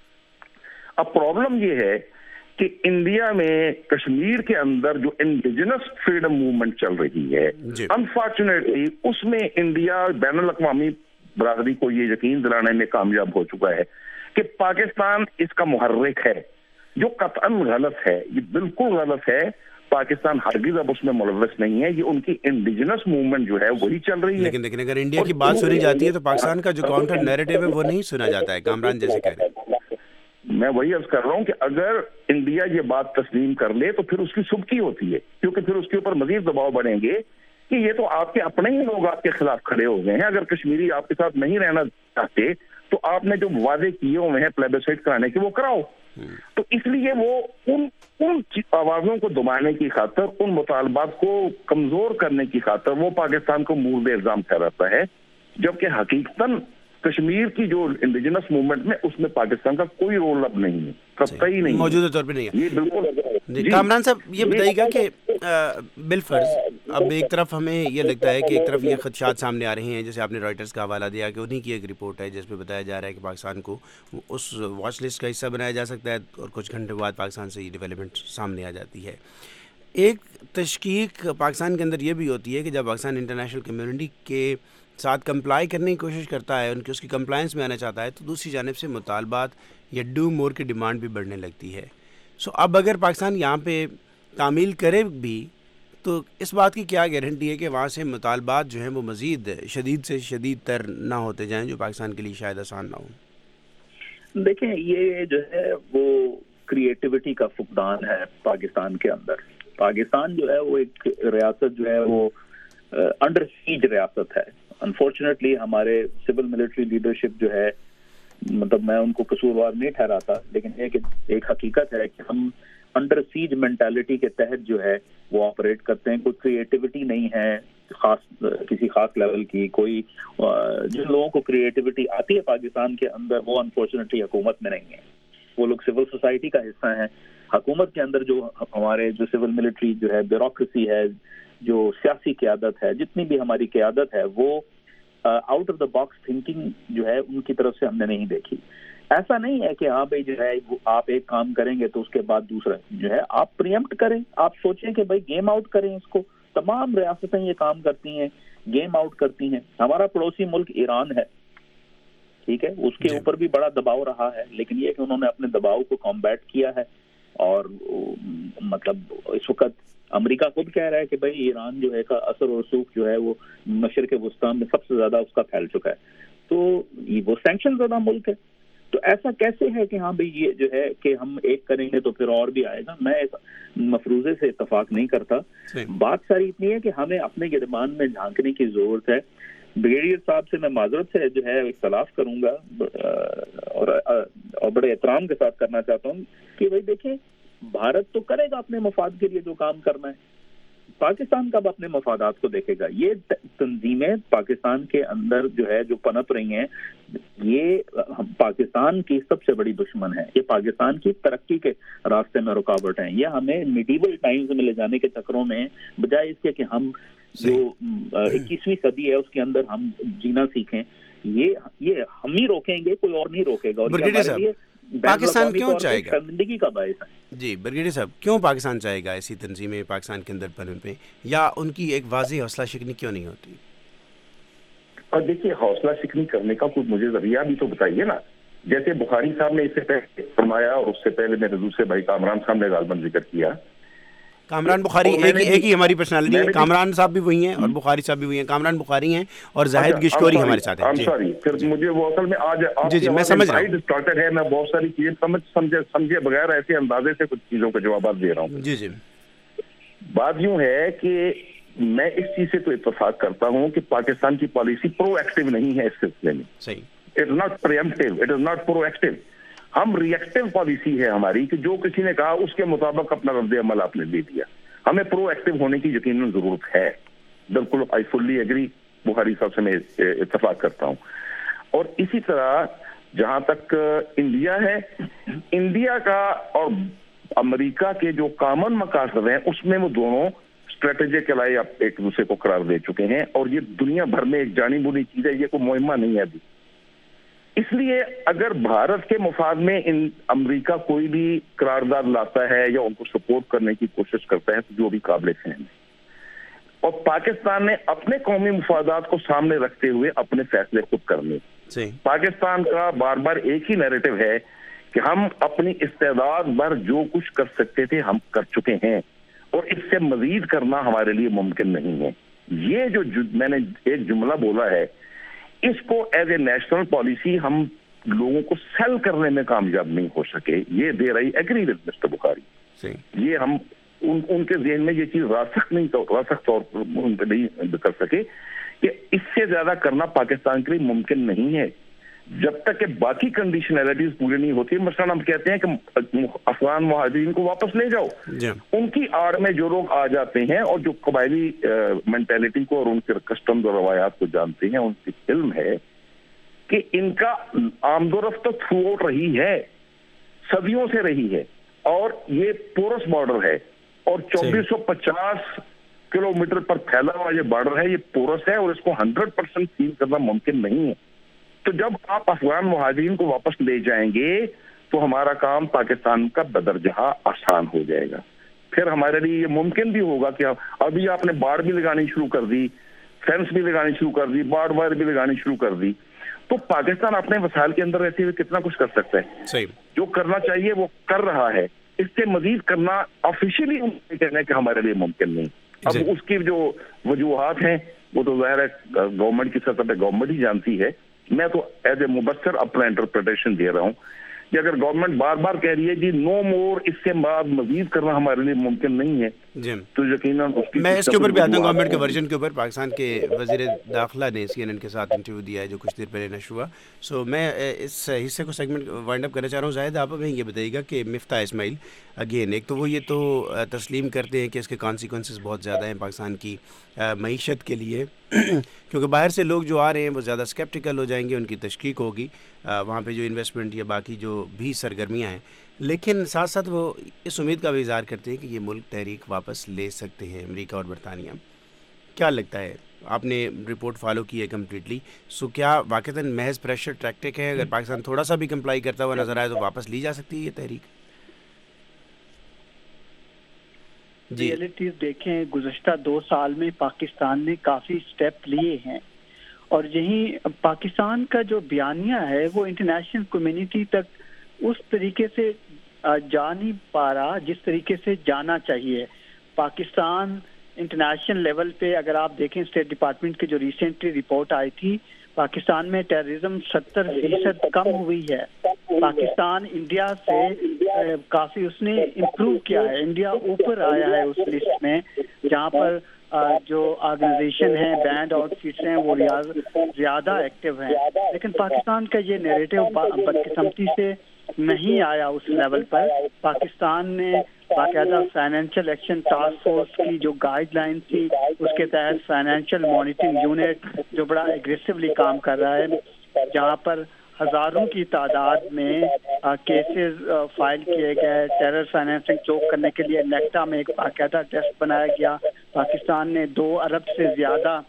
اب پرابلم یہ ہے کہ انڈیا میں کشمیر کے اندر جو انڈیجنس فریڈم موومنٹ چل رہی ہے، انفارچونیٹلی اس میں انڈیا بین الاقوامی برادری کو یہ یقین دلانے میں کامیاب ہو چکا ہے کہ پاکستان اس کا محرک ہے، جو قطعاً غلط ہے. یہ بالکل غلط ہے. پاکستان ہرگز اب اس میں ملوث نہیں ہے. یہ ان کی انڈیجنس موومنٹ جو ہے وہی چل رہی ہے. لیکن اگر انڈیا کی بات سنی جاتی ہے تو پاکستان کا جو کاؤنٹر نیریٹو ہے وہ نہیں سنا جاتا ہے. کامران جیسے کہہ رہے ہیں. میں وہی عرض کر رہا ہوں کہ اگر انڈیا یہ بات تسلیم کر لے تو پھر اس کی سبکی ہوتی ہے، کیونکہ پھر اس کے اوپر مزید دباؤ بڑھیں گے کہ یہ تو آپ کے اپنے ہی لوگ آپ کے خلاف کھڑے ہو گئے ہیں. اگر کشمیری آپ کے ساتھ نہیں رہنا چاہتے تو آپ نے جو وعدے کیے ہوئے ہیں پلیبسائٹ کرانے کے وہ کراؤ. تو اس لیے وہ ان آوازوں کو دبانے کی خاطر، ان مطالبات کو کمزور کرنے کی خاطر وہ پاکستان کو مورد الزام ٹھہراتا ہے، جبکہ حقیقتاً کشمیر کی جو انڈیجنس موومنٹ میں اس میں پاکستان کا کوئی رول اب نہیں ہے، قطعی نہیں، موجودہ طور پہ نہیں ہے. یہ بالکل. کامران صاحب یہ بتائیے گا کہ بالفرض اب ایک طرف ہمیں یہ لگتا ہے کہ ایک طرف یہ خدشات سامنے آ رہے ہیں، جیسے آپ نے رائٹرز کا حوالہ دیا کہ انہی کی ایک رپورٹ ہے جس پہ بتایا جا رہا ہے کہ پاکستان کو اس واچ لسٹ کا حصہ بنایا جا سکتا ہے اور کچھ گھنٹے بعد پاکستان سے یہ ڈیولپمنٹ سامنے آ جاتی ہے. ایک تشکیک پاکستان کے اندر یہ بھی ہوتی ہے کہ جب پاکستان انٹرنیشنل کمیونٹی کے ساتھ کمپلائی کرنے کی کوشش کرتا ہے، اس کی کمپلائنس میں آنا چاہتا ہے، تو دوسری جانب سے مطالبات یا ڈو مور کی ڈیمانڈ بھی بڑھنے لگتی ہے. اب اگر پاکستان یہاں پہ تعمیل کرے بھی تو اس بات کی کیا گارنٹی ہے کہ وہاں سے مطالبات جو ہیں وہ مزید شدید سے شدید تر نہ ہوتے جائیں، جو پاکستان کے لیے شاید آسان نہ ہوں؟ دیکھیں، یہ جو ہے وہ کریٹیوٹی کا فقدان ہے پاکستان کے اندر. پاکستان جو ہے وہ ایک ریاست جو ہے وہ انڈر سیج ریاست ہے. انفارچونیٹلی ہمارے سول ملٹری لیڈرشپ جو ہے، مطلب میں ان کو قصوروار نہیں ٹھہراتا، لیکن ایک حقیقت ہے کہ ہم انڈر سیج مینٹالٹی کے تحت جو ہے وہ آپریٹ کرتے ہیں. کوئی کریٹیوٹی نہیں ہے کسی خاص لیول کی. کوئی جن لوگوں کو کریٹیوٹی آتی ہے پاکستان کے اندر وہ انفارچونیٹلی حکومت میں نہیں ہے. وہ لوگ سول سوسائٹی کا حصہ ہیں. حکومت کے اندر جو ہمارے جو سول ملٹری جو ہے بیوروکریسی ہے، جو سیاسی قیادت ہے، جتنی بھی ہماری قیادت ہے، وہ out of the box thinking جو ہے ان کی طرف سے ہم نے نہیں دیکھی. ایسا نہیں ہے کہ ہاں بھائی جو ہے آپ ایک کام کریں گے تو اس کے بعد دوسرا جو ہے آپ پریمپٹ کریں. آپ سوچیں کہ بھائی گیم آؤٹ کریں اس کو. تمام ریاستیں یہ کام کرتی ہیں، گیم آؤٹ کرتی ہیں. ہمارا پڑوسی ملک ایران ہے، ٹھیک ہے، اس کے اوپر بھی بڑا دباؤ رہا ہے، لیکن یہ کہ انہوں نے اپنے دباؤ کو کمبیٹ کیا ہے اور مطلب اس وقت امریکہ خود کہہ رہا ہے کہ بھائی ایران جو ہے کا اثر و رسوخ جو ہے وہ مشرق وسطی میں سب سے زیادہ اس کا پھیل چکا ہے، تو وہ سینکشن زدہ ملک ہے. تو ایسا کیسے ہے کہ ہاں بھئی یہ جو ہے کہ ہم ایک کریں گے تو پھر اور بھی آئے گا؟ میں اس مفروضے سے اتفاق نہیں کرتا. بات ساری اتنی ہے کہ ہمیں اپنے گرمان میں جھانکنے کی ضرورت ہے. بریگیڈیئر صاحب سے میں معذرت سے جو ہے اختلاف کروں گا اور بڑے احترام کے ساتھ کرنا چاہتا ہوں کہ بھئی دیکھیں، بھارت تو کرے گا اپنے مفاد کے لیے جو کام کرنا ہے، پاکستان کب اپنے مفادات کو دیکھے گا؟ یہ تنظیمیں پاکستان کے اندر جو ہے جو پنپ رہی ہیں، یہ پاکستان کی سب سے بڑی دشمن ہے. یہ پاکستان کی ترقی کے راستے میں رکاوٹ ہیں. یہ ہمیں میڈیول ٹائمز میں لے جانے کے چکروں میں بجائے اس کے کہ ہم جو 21ویں صدی ہے اس کے اندر ہم جینا سیکھیں، یہ ہم ہی روکیں گے، کوئی اور نہیں روکے گا. اور پاکستان کیوں چاہے گا شرمندگی کا باعث ہے. جی بریگیڈیئر صاحب، کیوں پاکستان چاہے گا ایسی تنظیمیں پاکستان کے اندر پنپیں، یا ان کی ایک واضح حوصلہ شکنی کیوں نہیں ہوتی؟ اور دیکھیے، حوصلہ شکنی کرنے کا کچھ مجھے ذریعہ بھی تو بتائیے نا. جیسے بخاری صاحب نے اس سے پہلے فرمایا اور اس سے پہلے میرے دوسرے بھائی کامران صاحب نے غالباً ذکر کیا. کامران بخاری ایک ہی ہماری پرسنالٹی ہے. کامران صاحب بھی وہی ہیں اور بخاری صاحب بھی وہی ہیں. کامران بخاری ہیں اور زاہد گشکوری ہمارے ساتھ ہیں. سوری، پھر مجھے وہ اصل میں آج جی میں سمجھ رہا ہوں ڈسٹارٹڈ ہے. میں بہت ساری چیزیں سمجھے بغیر ایسے اندازے سے کچھ چیزوں کے جوابات دے رہا ہوں. جی بات یوں ہے کہ میں اس چیز سے تو اتفاق کرتا ہوں کہ پاکستان کی پالیسی پرو ایکٹیو نہیں ہے اس سلسلے میں. صحیح. It is not preemptive, it is not proactive. ہم ری ایکٹیو پالیسی ہے ہماری کہ جو کسی نے کہا اس کے مطابق اپنا رد عمل آپ نے دے دیا. ہمیں پرو ایکٹیو ہونے کی یقیناً ضرورت ہے. بالکل آئی فلی ایگری، بخاری صاحب سے میں اتفاق کرتا ہوں. اور اسی طرح جہاں تک انڈیا ہے، انڈیا کا اور امریکہ کے جو کامن مقاصد ہیں اس میں وہ دونوں اسٹریٹجک الائے ایک دوسرے کو قرار دے چکے ہیں، اور یہ دنیا بھر میں ایک جانی بولی چیز ہے. یہ کوئی مہمہ نہیں ہے ابھی. اس لیے اگر بھارت کے مفاد میں امریکہ کوئی بھی قرارداد لاتا ہے یا ان کو سپورٹ کرنے کی کوشش کرتا ہے تو جو بھی قابل فہم ہے، اور پاکستان نے اپنے قومی مفادات کو سامنے رکھتے ہوئے اپنے فیصلے خود کرنے. پاکستان کا بار بار ایک ہی نیریٹو ہے کہ ہم اپنی استعداد پر جو کچھ کر سکتے تھے ہم کر چکے ہیں، اور اس سے مزید کرنا ہمارے لیے ممکن نہیں ہے. یہ جو میں نے ایک جملہ بولا ہے، اس کو ایز اے نیشنل پالیسی ہم لوگوں کو سیل کرنے میں کامیاب نہیں ہو سکے. یہ دے رہی ایگری ود مسٹر بخاری. یہ ہم ان کے ذہن میں یہ چیز راسخ طور پر ان پہ نہیں کر سکے کہ اس سے زیادہ کرنا پاکستان کے لیے ممکن نہیں ہے جب تک کہ باقی کنڈیشنلٹیز پوری نہیں ہوتی. مثلاً ہم کہتے ہیں کہ افغان مہاجرین کو واپس لے جاؤ. ان کی آڑ میں جو لوگ آ جاتے ہیں اور جو قبائلی مینٹیلٹی کو اور ان کے کسٹمز اور روایات کو جانتے ہیں، ان کی علم ہے کہ ان کا آمد و رفت تھرو آؤٹ رہی ہے، صدیوں سے رہی ہے، اور یہ پورس بارڈر ہے اور 2450 کلومیٹر پر پھیلا ہوا یہ بارڈر ہے. یہ پورس ہے اور اس کو 100% سیل کرنا ممکن نہیں ہے. تو جب آپ افغان مہاجرین کو واپس لے جائیں گے تو ہمارا کام پاکستان کا بدرجہ آسان ہو جائے گا. پھر ہمارے لیے یہ ممکن بھی ہوگا کہ ابھی آپ نے باڑ بھی لگانی شروع کر دی، فینس بھی لگانی شروع کر دی، باڑ وائر بھی لگانی شروع کر دی. تو پاکستان اپنے وسائل کے اندر رہتے ہوئے کتنا کچھ کر سکتا ہے. جو کرنا چاہیے وہ کر رہا ہے. اس سے مزید کرنا آفیشیلی کہنا ہے کہ ہمارے لیے ممکن نہیں. اب اس کی جو وجوہات ہیں وہ تو ظاہر ہے گورنمنٹ کی سطح پہ گورنمنٹ ہی جانتی ہے. میں تو ایز اے مبصر اپنا انٹرپریٹیشن دے رہا ہوں کہ اگر گورنمنٹ بار بار کہہ رہی ہے جی نو مور، اس سے بعد مزید کرنا ہمارے لیے ممکن نہیں ہے، تو یقیناً میں اس کے اوپر بھی آتا ہوں. گورنمنٹ کے ورژن کے اوپر پاکستان کے وزیر داخلہ نے CNN کے ساتھ انٹرویو دیا ہے جو کچھ دیر پہلے نشر ہوا. سو میں اس حصے کو سیگمنٹ وائنڈ اپ کرنا چاہ رہا ہوں. زاہد، آپ ہمیں یہ بتائیے گا کہ مفتاح اسماعیل اگین ایک تو وہ یہ تو تسلیم کرتے ہیں کہ اس کے کانسیکوینسز بہت زیادہ ہیں پاکستان کی معیشت کے لیے، کیونکہ باہر سے لوگ جو آ رہے ہیں وہ زیادہ اسکیپٹیکل ہو جائیں گے، ان کی تشکیک ہوگی وہاں پہ جو انویسٹمنٹ یا باقی جو بھی سرگرمیاں ہیں. لیکن ساتھ ساتھ وہ اس امید کا بھی اظہار کرتے ہیں کہ یہ ملک تحریک واپس لے سکتے ہیں امریکہ اور برطانیہ. کیا لگتا ہے؟ آپ نے رپورٹ فالو کی ہے کمپلیٹلی، سو کیا واقعتاً محض پریشر ٹیکٹک ہے؟ اگر پاکستان تھوڑا سا بھی کمپلائی کرتا ہوا نظر آئے تو واپس لی جا سکتی ہے یہ تحریک؟ ریئلٹیز دیکھیں، گزشتہ 2 سال میں پاکستان نے کافی سٹیپ لیے ہیں، اور یہی پاکستان کا جو بیانیہ ہے وہ انٹرنیشنل کمیونٹی تک اس طریقے سے جا نہیں پا رہا جس طریقے سے جانا چاہیے. پاکستان انٹرنیشنل لیول پہ اگر آپ دیکھیں اسٹیٹ ڈپارٹمنٹ کی جو ریسنٹلی رپورٹ آئی تھی, پاکستان میں ٹیررزم 70% کم ہوئی ہے. پاکستان انڈیا سے کافی اس نے امپروو کیا ہے, انڈیا اوپر آیا ہے اس لسٹ میں, جہاں پر جو آرگنائزیشن ہیں, بینڈ آؤٹ فٹس ہیں, وہ زیادہ ایکٹیو ہیں. لیکن پاکستان کا یہ نیریٹو بدقسمتی سے نہیں آیا اس لیول پر. پاکستان نے باقاعدہ فائنینشیل ایکشن ٹاسک فورس کی جو گائیڈ لائن تھی, اس کے تحت فائنینشیل مانیٹرنگ یونٹ جو بڑا ایگریسولی کام کر رہا ہے, جہاں پر ہزاروں کی تعداد میں کیسز فائل کیے گئے. ٹیرر فائنینسنگ چوک کرنے کے لیے نیکٹا میں ایک باقاعدہ ٹیسٹ بنایا گیا. پاکستان نے 2 ارب سے زیادہ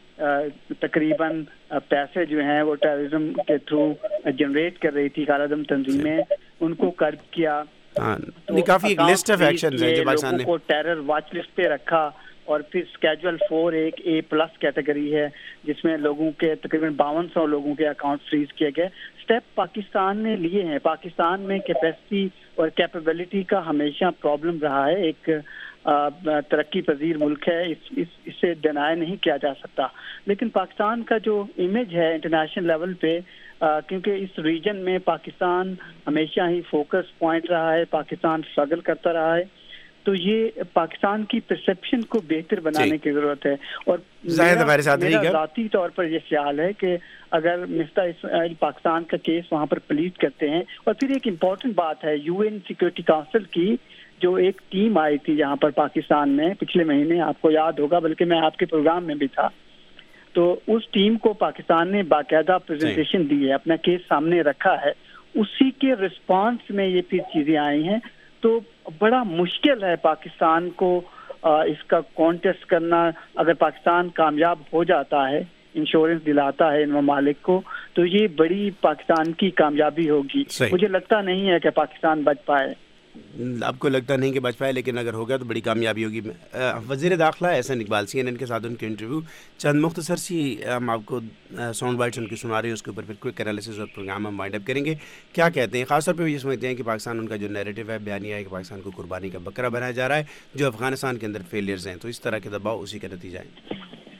تقریباً پیسے جو ہیں وہ ٹیررزم کے تھرو جنریٹ کر رہی تھی کالا دم تنظیمیں, ان کو کرب کیا. کافی ایک لسٹ آف ایکشنز ہیں جو پاکستان نے کو ٹیرر واچ لسٹ پہ رکھا. اور پھر اسکیجول 4 ایک A+ کیٹیگری ہے جس میں لوگوں کے تقریباً 5200 لوگوں کے اکاؤنٹ فریز کیے گئے. اسٹیپ پاکستان نے لیے ہیں. پاکستان میں کیپیسٹی اور کیپیبلٹی کا ہمیشہ پرابلم رہا ہے. ایک ترقی پذیر ملک ہے, اسے ڈینائی نہیں کیا جا سکتا. لیکن پاکستان کا جو امیج ہے انٹرنیشنل لیول پہ, کیونکہ اس ریجن میں پاکستان ہمیشہ ہی فوکس پوائنٹ رہا ہے, پاکستان اسٹرگل کرتا رہا ہے, تو یہ پاکستان کی پرسیپشن کو بہتر بنانے کی ضرورت ہے. اور میرا ذاتی طور پر یہ خیال ہے کہ اگر مفتا اسماعیل پاکستان کا کیس وہاں پر پلیٹ کرتے ہیں, اور پھر ایک امپورٹنٹ بات ہے, UN سیکورٹی کونسل کی جو ایک ٹیم آئی تھی یہاں پر پاکستان میں پچھلے مہینے, آپ کو یاد ہوگا, بلکہ میں آپ کے پروگرام میں بھی تھا, تو اس ٹیم کو پاکستان نے باقاعدہ پریزنٹیشن دی ہے, اپنا کیس سامنے رکھا ہے. اسی کے رسپانس میں یہ پھر چیزیں آئی ہیں. تو بڑا مشکل ہے پاکستان کو اس کا کانٹیسٹ کرنا. اگر پاکستان کامیاب ہو جاتا ہے, انشورنس دلاتا ہے ان ممالک کو, تو یہ بڑی پاکستان کی کامیابی ہوگی. مجھے لگتا نہیں ہے کہ پاکستان بچ پائے. آپ کو لگتا نہیں کہ بچ پائے, لیکن اگر ہوگا تو بڑی کامیابی ہوگی. وزیر داخلہ احسن اقبال CNN کے ساتھ ان کے انٹرویو, چند مختصر سی ہم آپ کو ساؤنڈ بائٹس ان کی سنا رہے ہیں, اس کے اوپر پھر کوئک انالیسس اور پروگرام ہم وائنڈ اپ کریں گے. کیا کہتے ہیں, خاص طور پہ یہ سمجھتے ہیں کہ پاکستان ان کا جو نیریٹو ہے, بیانیہ ہے کہ پاکستان کو قربانی کا بکرا بنایا جا رہا ہے, جو افغانستان کے اندر فیلئرز ہیں, تو اس طرح کے دباؤ اسی کا نتیجہ ہے.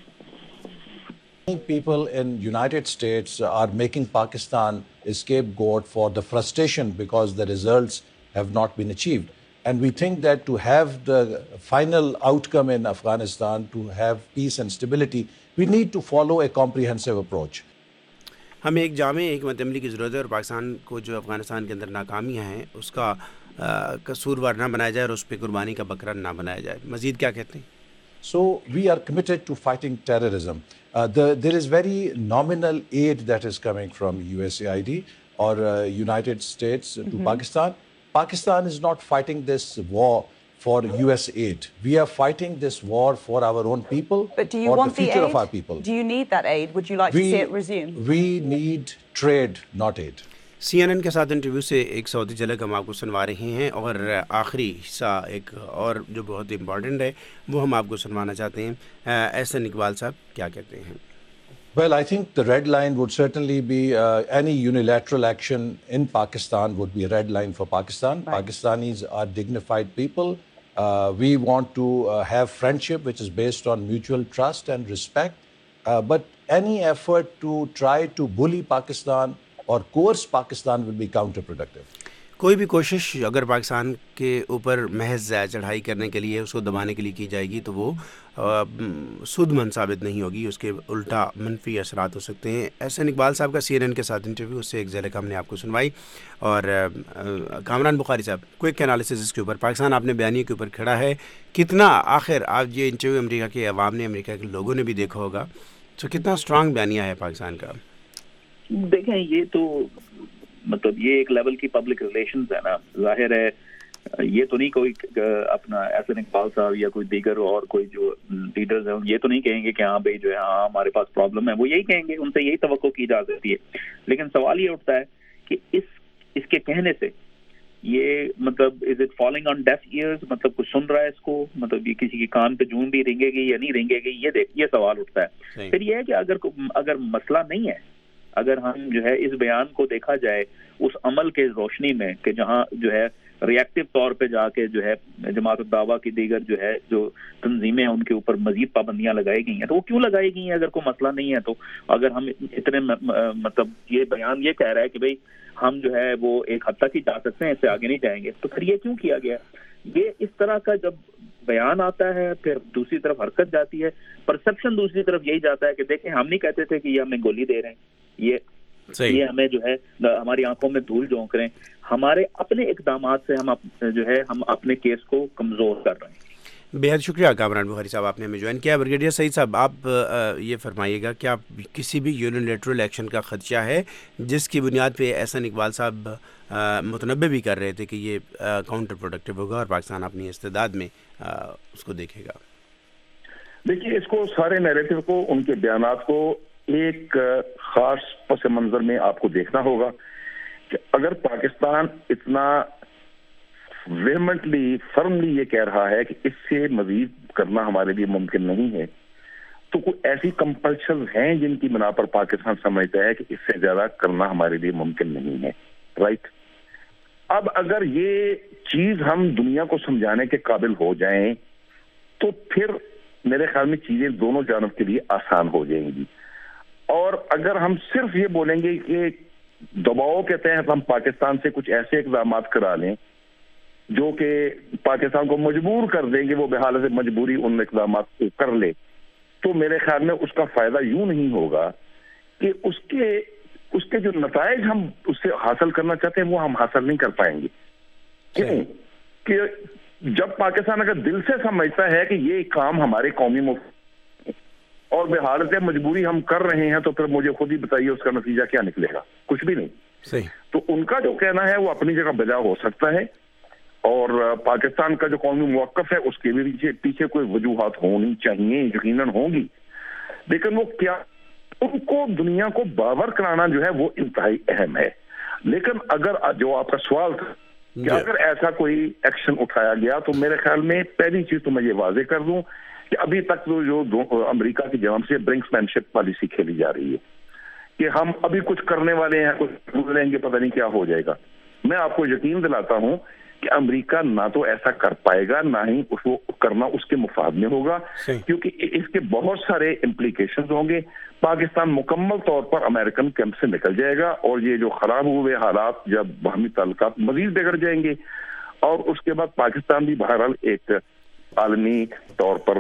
People in United States are making Pakistan a scapegoat for the frustration because the results have not been achieved. And we think that to have the final outcome in Afghanistan, to have peace and stability, we need to follow a comprehensive approach. ہمیں ایک جامع حکمت عملی کی ضرورت ہے, اور پاکستان کو جو افغانستان کے اندر ناکامیاں ہیں اس کا قصوروار نہ بنایا جائے اور اس پہ قربانی کا بکرا نہ بنایا جائے. مزید کیا کہتے ہیں؟ So we are committed to fighting terrorism. There is very nominal aid that is coming from USAID or United States to Pakistan. Pakistan is not fighting this war for US aid. We are fighting this war for our own people, but do you for want the future the aid? of our people. Do you need that aid? Would you like to see it resume? We need trade, not aid. CNN کے ساتھ interview سے ایک صوتی جھلک ہم آپ کو سنوا رہے ہیں, اور آخری حصہ ایک اور جو بہت امپورٹنٹ ہے وہ ہم آپ کو سنوانا چاہتے ہیں. احسن اقبال صاحب کیا کہتے ہیں؟ Well, I think the red line would certainly be any unilateral action in Pakistan would be a red line for Pakistan. Right. Pakistanis are dignified people. We want to have friendship which is based on mutual trust and respect. But any effort to try to bully Pakistan or coerce Pakistan will be counterproductive. کوئی بھی کوشش اگر پاکستان کے اوپر محض چڑھائی کرنے کے لیے, اس کو دبانے کے لیے کی جائے گی, تو وہ سود مند ثابت نہیں ہوگی, اس کے الٹا منفی اثرات ہو سکتے ہیں. احسن اقبال صاحب کا CNN کے ساتھ انٹرویو, اس سے ایک جھلک ہم نے آپ کو سنوائی. اور کامران بخاری صاحب, کوئک انالیسس اس کے اوپر, پاکستان آپ نے بیانیے کے اوپر کھڑا ہے, کتنا آخر آپ یہ انٹرویو امریکہ کے عوام نے, امریکہ کے لوگوں نے بھی دیکھا ہوگا, تو کتنا اسٹرانگ بیانیہ ہے پاکستان کا؟ دیکھیں, یہ تو مطلب یہ ایک لیول کی پبلک ریلیشنز ہے نا. ظاہر ہے یہ تو نہیں کوئی اپنا احسن اقبال صاحب یا کوئی دیگر اور کوئی جو لیڈرز ہیں یہ تو نہیں کہیں گے کہ ہاں بھائی جو ہے ہاں ہمارے پاس پرابلم ہے, وہ یہی کہیں گے, ان سے یہی توقع کی جا سکتی ہے. لیکن سوال یہ اٹھتا ہے کہ اس کے کہنے سے یہ مطلب is it falling on deaf ears, مطلب کچھ سن رہا ہے اس کو, مطلب یہ کسی کی کان پہ جون بھی رینگے گی یا نہیں رینگے گی, یہ سوال اٹھتا ہے. پھر یہ ہے کہ اگر مسئلہ نہیں ہے, اگر ہم جو ہے اس بیان کو دیکھا جائے اس عمل کے روشنی میں کہ جہاں جو ہے ریئیکٹو طور پہ جا کے جو ہے جماعت الدعوہ کی دیگر جو ہے جو تنظیمیں ہیں ان کے اوپر مزید پابندیاں لگائی گئی ہیں. تو وہ کیوں لگائی گئی ہیں اگر کوئی مسئلہ نہیں ہے؟ تو اگر ہم اتنے مطلب یہ بیان یہ کہہ رہا ہے کہ بھئی ہم جو ہے وہ ایک حد تک ہی جا سکتے ہیں, اس سے آگے نہیں جائیں گے, تو پھر یہ کیوں کیا گیا؟ یہ اس طرح کا جب بیان آتا ہے پھر دوسری طرف حرکت جاتی ہے, پرسپشن دوسری طرف یہی جاتا ہے کہ دیکھیں ہم نہیں کہتے تھے کہ یہ ہمیں گولی دے رہے ہیں, یہ ہمیں جو ہے ہماری آنکھوں میں دھول جھونک رہے ہیں, ہمارے اپنے اقدامات سے ہم جو ہے ہم اپنے کیس کو کمزور کر رہے ہیں. بے حد شکریہ کامران بخاری صاحب, آپ نے ہمیں جوائن کیا. بریگیڈیئر سعید صاحب, آپ یہ فرمائیے گا کہ آپ کسی بھی یونیلیٹرل ایکشن کا خدشہ ہے جس کی بنیاد پہ احسن اقبال صاحب متنبع بھی کر رہے تھے کہ یہ کاؤنٹر پروڈکٹیو ہوگا اور پاکستان اپنی استعداد میں اس کو دیکھے گا؟ دیکھیے, اس کو سارے نیریٹو کو, ان کے بیانات کو ایک خاص پس منظر میں آپ کو دیکھنا ہوگا کہ اگر پاکستان اتنا ویہمنٹلی فرملی یہ کہہ رہا ہے کہ اس سے مزید کرنا ہمارے لیے ممکن نہیں ہے, تو کوئی ایسی کمپلشن ہیں جن کی بنا پر پاکستان سمجھتا ہے کہ اس سے زیادہ کرنا ہمارے لیے ممکن نہیں ہے, رائٹ؟ اب اگر یہ چیز ہم دنیا کو سمجھانے کے قابل ہو جائیں تو پھر میرے خیال میں چیزیں دونوں جانب کے لیے آسان ہو جائیں گی. اور اگر ہم صرف یہ بولیں گے کہ دباؤ کے تحت ہم پاکستان سے کچھ ایسے اقدامات کرا لیں جو کہ پاکستان کو مجبور کر دیں گے وہ بحالت مجبوری ان اقدامات کو کر لے, تو میرے خیال میں اس کا فائدہ یوں نہیں ہوگا کہ اس کے جو نتائج ہم اس سے حاصل کرنا چاہتے ہیں وہ ہم حاصل نہیں کر پائیں گے. کیوں کہ جب پاکستان اگر دل سے سمجھتا ہے کہ یہ کام ہمارے قومی مفاد اور بحالت مجبوری ہم کر رہے ہیں, تو پھر مجھے خود ہی بتائیے اس کا نتیجہ کیا نکلے گا؟ کچھ بھی نہیں. صحیح. تو ان کا جو کہنا ہے وہ اپنی جگہ بجا ہو سکتا ہے, اور پاکستان کا جو قومی موقف ہے اس کے بھی پیچھے کوئی وجوہات ہونی چاہیے, یقیناً ہوں گی, لیکن وہ کیا ان کو دنیا کو باور کرانا جو ہے وہ انتہائی اہم ہے. لیکن اگر جو آپ کا سوال تھا کہ اگر ایسا کوئی ایکشن اٹھایا گیا, تو میرے خیال میں پہلی چیز تو میں یہ واضح کر دوں کہ ابھی تک جو امریکہ کی جانب سے برنکس مین شپ پالیسی کھیلی جا رہی ہے کہ ہم ابھی کچھ کرنے والے ہیں, کچھ لیں گے, پتہ نہیں کیا ہو جائے گا. میں آپ کو یقین دلاتا ہوں کہ امریکہ نہ تو ایسا کر پائے گا, نہ ہی اس کو کرنا اس کے مفاد میں ہوگا, کیونکہ اس کے بہت سارے امپلیکیشنز ہوں گے. پاکستان مکمل طور پر امریکن کیمپ سے نکل جائے گا, اور یہ جو خراب ہوئے حالات جب باہمی تعلقات مزید بگڑ جائیں گے, اور اس کے بعد پاکستان بھی بہرحال ایک عالمی طور پر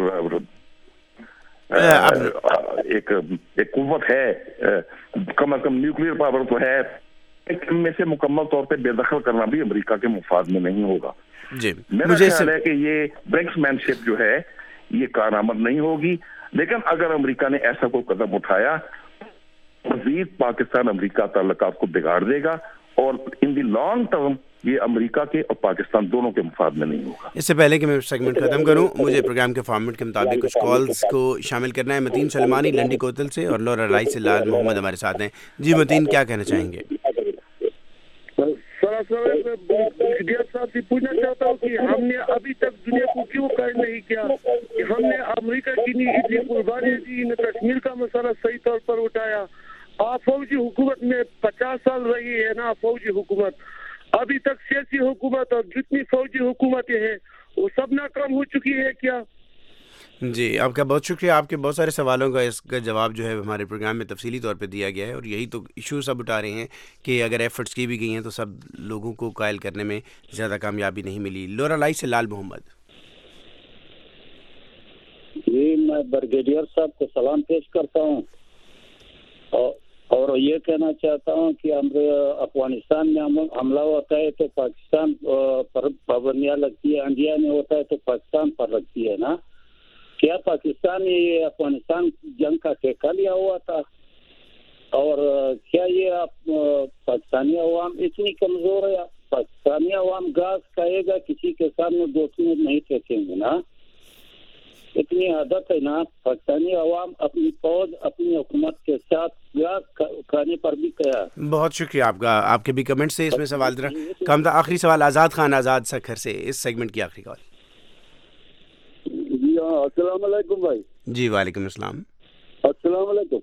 ایک قوت ہے, کم از کم نیوکلیئر پاور تو ہے, میں سے مکمل طور پہ بے دخل کرنا بھی امریکہ کے مفاد میں نہیں ہوگا. جی, میرا خیال ہے کہ یہ برنکس مین شپ جو ہے یہ کارآمد نہیں ہوگی. لیکن اگر امریکہ نے ایسا کوئی قدم اٹھایا, مزید پاکستان امریکہ تعلقات کو بگاڑ دے گا, اور ان دی لانگ ٹرم یہ امریکہ کے اور پاکستان دونوں کے مفاد میں نہیں ہوگا. اس سے پہلے کہ میں سیگمنٹ ختم کروں, مجھے پروگرام کے فارمیٹ کے مطابق کچھ کالز کو شامل کرنا ہے. متین سلمانی لنڈی کوتل سے اور لورا رائی سے لال محمد ہمارے ساتھ ہیں. جی متین, کیا کہنا چاہیں گے؟ برگیڈیئر صاحب سے پوچھنا چاہتا ہوں کہ ہم نے ابھی تک دنیا کو کیوں قائل نہیں کیا کہ ہم نے امریکہ کی اتنی قربانی دی, نے کشمیر کا مسئلہ صحیح طور پر اٹھایا. آپ فوجی حکومت میں 50 سال رہی ہے نا, فوجی حکومت, ابھی تک سیاسی حکومت اور جتنی فوجی حکومتیں ہیں وہ سب ناکام ہو چکی ہے کیا؟ جی, آپ کا بہت شکریہ. آپ کے بہت سارے سوالوں کا اس کا جواب جو ہے ہمارے پروگرام میں تفصیلی طور پہ دیا گیا ہے, اور یہی تو ایشو سب اٹھا رہے ہیں کہ اگر ایفرٹس کی بھی گئی ہیں تو سب لوگوں کو قائل کرنے میں زیادہ کامیابی نہیں ملی. لورا لائی سے لال محمد. جی, میں برگیڈیئر صاحب کو سلام پیش کرتا ہوں اور یہ کہنا چاہتا ہوں کہ افغانستان میں حملہ ہوتا ہے تو پاکستان پر پابندیاں لگتی ہے, انڈیا میں ہوتا ہے تو پاکستان پر لگتی ہے نا. کیا پاکستان یہ افغانستان جنگ کا ٹھیکہ لیا ہوا تھا؟ اور کیا یہ پاکستانی عوام اتنی کمزور ہے؟ پاکستانی عوام گاز کھائے گا, کسی کے سامنے گھٹنے نہیں پھینکیں گے نا. اتنی عادت ہے نا پاکستانی عوام اپنی فوج اپنی حکومت کے ساتھ گاز کھانے پر بھی کیا. بہت شکریہ آپ کا, آپ کے بھی کمنٹ سے اس میں سوال کم تھا. آخری سوال آزاد خان آزاد سکھر سے, اس سیگمنٹ کی آخری کال. السلام علیکم بھائی. جی وعلیکم السلام. السلام علیکم.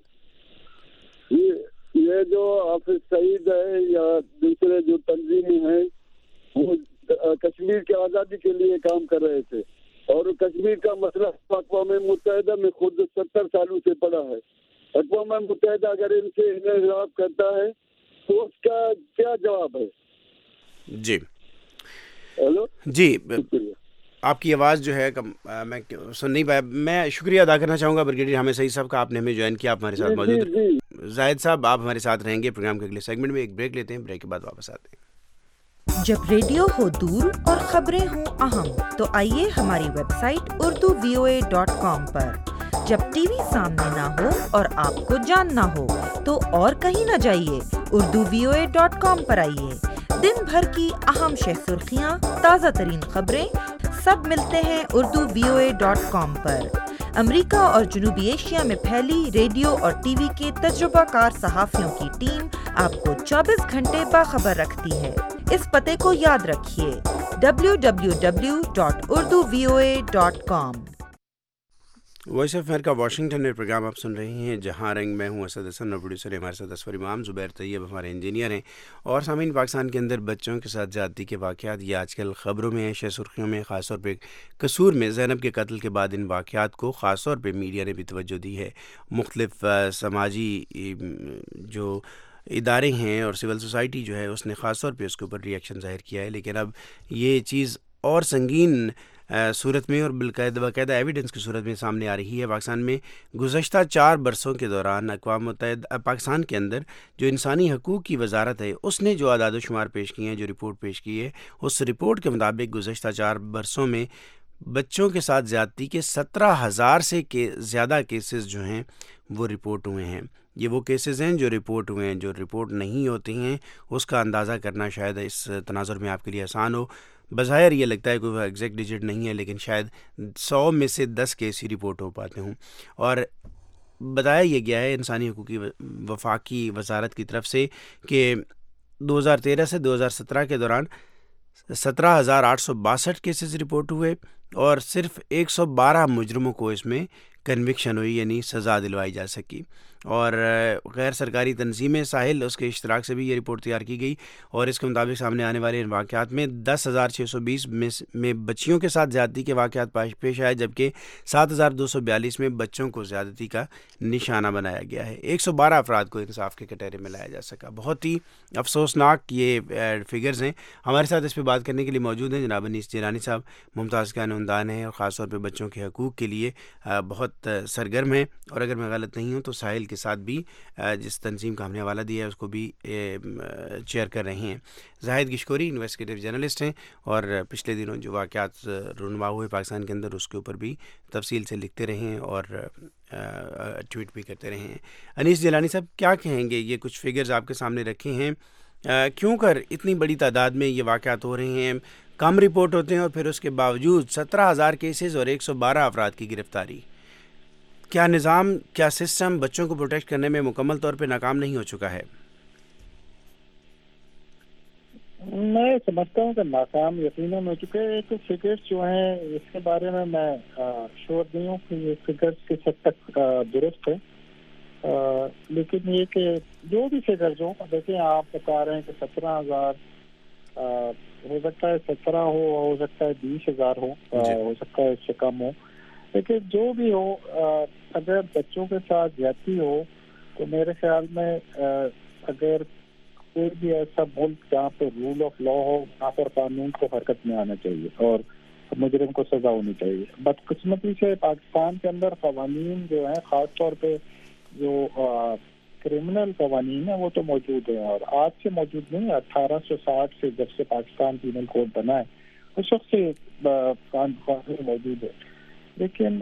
یہ جو حافظ سعید ہے یا دوسرے جو تنظیمیں ہیں وہ کشمیر کی آزادی کے لیے کام کر رہے تھے، اور کشمیر کا مسئلہ اقوام متحدہ میں خود 70 سالوں سے پڑا ہے. اقوام متحدہ اگر ان سے انحراف کرتا ہے تو اس کا کیا جواب ہے؟ جی ہیلو جی، آپ کی آواز جو ہے میں سن نہیں پایا. میں شکریہ ادا کرنا چاہوں گا بریگیڈیئر حامد سعید صاحب کا، آپ نے ہمیں جوائن کیا، آپ ہمارے ساتھ موجود ہیں. زاہد صاحب آپ ہمارے ساتھ رہیں گے پروگرام کے اگلے سیگمنٹ میں. ایک بریک لیتے ہیں، بریک کے بعد واپس آتے ہیں. جب ریڈیو ہو دور اور خبریں ہوں اہم تو آئیے ہماری ویب سائٹ urduvoa.com پر. جب ٹی وی سامنے نہ ہو اور آپ کو جاننا ہو تو اور کہیں نہ جائیے، urduvoa.com پر آئیے. دن بھر کی اہم شہ سرخیاں، تازہ ترین خبریں سب ملتے ہیں urduvoa.com پر. امریکہ اور جنوبی ایشیا میں پھیلی ریڈیو اور ٹی وی کے تجربہ کار صحافیوں کی ٹیم آپ کو 24 گھنٹے باخبر رکھتی ہے. اس پتے کو یاد رکھیے، www.urduvoa.com. Voice of America Washington میں پروگرام آپ سن رہے ہیں جہاں رنگ. میں ہوں اسد حسن اور پروڈیوسر ہمارے ساتھ اسفر امام، زبیر طیب ہمارے انجینئر ہیں. اور سامعین، پاکستان کے اندر بچوں کے ساتھ زیادتی کے واقعات یہ آج کل خبروں میں ہیں، شہ سرخیوں میں. خاص طور پہ قصور میں زینب کے قتل کے بعد ان واقعات کو خاص طور پہ میڈیا نے بھی توجہ دی ہے. مختلف سماجی جو ادارے ہیں اور سول سوسائٹی جو ہے اس نے خاص طور پہ اس کے اوپر ریئیکشن ظاہر کیا ہے. لیکن اب یہ چیز اور سنگین صورت میں اور باقاعدہ ایویڈنس کی صورت میں سامنے آ رہی ہے. پاکستان میں گزشتہ 4 برسوں کے دوران اقوام متحدہ پاکستان کے اندر جو انسانی حقوق کی وزارت ہے اس نے جو اعداد و شمار پیش کیے ہیں، جو رپورٹ پیش کی ہے، اس رپورٹ کے مطابق گزشتہ 4 برسوں میں بچوں کے ساتھ زیادتی کے 17,000 سے زیادہ کیسز جو ہیں وہ رپورٹ ہوئے ہیں. یہ وہ کیسز ہیں جو رپورٹ ہوئے ہیں. جو رپورٹ نہیں ہوتی ہیں اس کا اندازہ کرنا شاید اس تناظر میں آپ کے لیے آسان ہو. بظاہر یہ لگتا ہے کوئی ایگزیکٹ ڈیجٹ نہیں ہے، لیکن شاید 100 میں سے 10 کیس ہی رپورٹ ہو پاتے ہوں. اور بتایا یہ گیا ہے انسانی حقوق کی وفاقی وزارت کی طرف سے کہ 2013 سے 2017 کے دوران 17,862 کیسز رپورٹ ہوئے اور صرف 112 مجرموں کو اس میں کنوکشن ہوئی، یعنی سزا دلوائی جا سکی. اور غیر سرکاری تنظیمیں ساحل اس کے اشتراک سے بھی یہ رپورٹ تیار کی گئی، اور اس کے مطابق سامنے آنے والے ان واقعات میں 10,620 میں بچیوں کے ساتھ زیادتی کے واقعات پیش آئے، جبکہ 7,242 میں بچوں کو زیادتی کا نشانہ بنایا گیا ہے. 112 افراد کو انصاف کے کٹہرے میں لایا جا سکا. بہت ہی افسوسناک یہ فگرز ہیں. ہمارے ساتھ اس پہ بات کرنے کے لیے موجود ہیں جناب انیس جیلانی صاحب، ممتاز خانندان ہیں اور خاص طور پہ بچوں کے حقوق کے لیے بہت سرگرم ہیں، اور اگر میں غلط نہیں ہوں تو ساحل کے ساتھ بھی جس تنظیم کا ہم نے حوالہ دیا ہے اس کو بھی چیئر کر رہے ہیں. زاہد گشکوری انویسٹیگیٹو جرنلسٹ ہیں اور پچھلے دنوں جو واقعات رونما ہوئے پاکستان کے اندر اس کے اوپر بھی تفصیل سے لکھتے رہے ہیں اور ٹویٹ بھی کرتے رہے ہیں. انیس جیلانی صاحب کیا کہیں گے؟ یہ کچھ فگرز آپ کے سامنے رکھے ہیں، کیوں کر اتنی بڑی تعداد میں یہ واقعات ہو رہے ہیں، کم رپورٹ ہوتے ہیں اور پھر اس کے باوجود 17,000 کیسز اور 112 افراد کی گرفتاری؟ کیا نظام، کیا سسٹم بچوں کو پروٹیکٹ کرنے میں مکمل طور پہ ناکام نہیں ہو چکا ہے؟ میں سمجھتا ہوں کہ ناکام یقیناً ہو چکے ہیں. تو فگرس جو ہیں اس کے بارے میں شور نہیں ہوں کہ یہ فگرس کس حد تک درست ہے، لیکن یہ کہ جو بھی فگرز ہوں، دیکھیں آپ بتا رہے ہیں کہ 17,000 ہو سکتا ہے 17 ہو سکتا ہے 20,000 ہو سکتا ہے اس سے کم ہو، لیکن جو بھی ہو اگر بچوں کے ساتھ زیادتی ہو تو میرے خیال میں اگر کوئی بھی ایسا ملک جہاں پہ رول آف لا ہو وہاں پر قانون کو حرکت میں آنا چاہیے اور مجرم کو سزا ہونی چاہیے. بدقسمتی سے پاکستان کے اندر قوانین جو ہیں، خاص طور پہ جو کرمنل قوانین ہیں، وہ تو موجود ہیں اور آج سے موجود نہیں، 1860 سے جب سے پاکستان پینل کوڈ بنا ہے اس وقت سے قانون موجود ہے، لیکن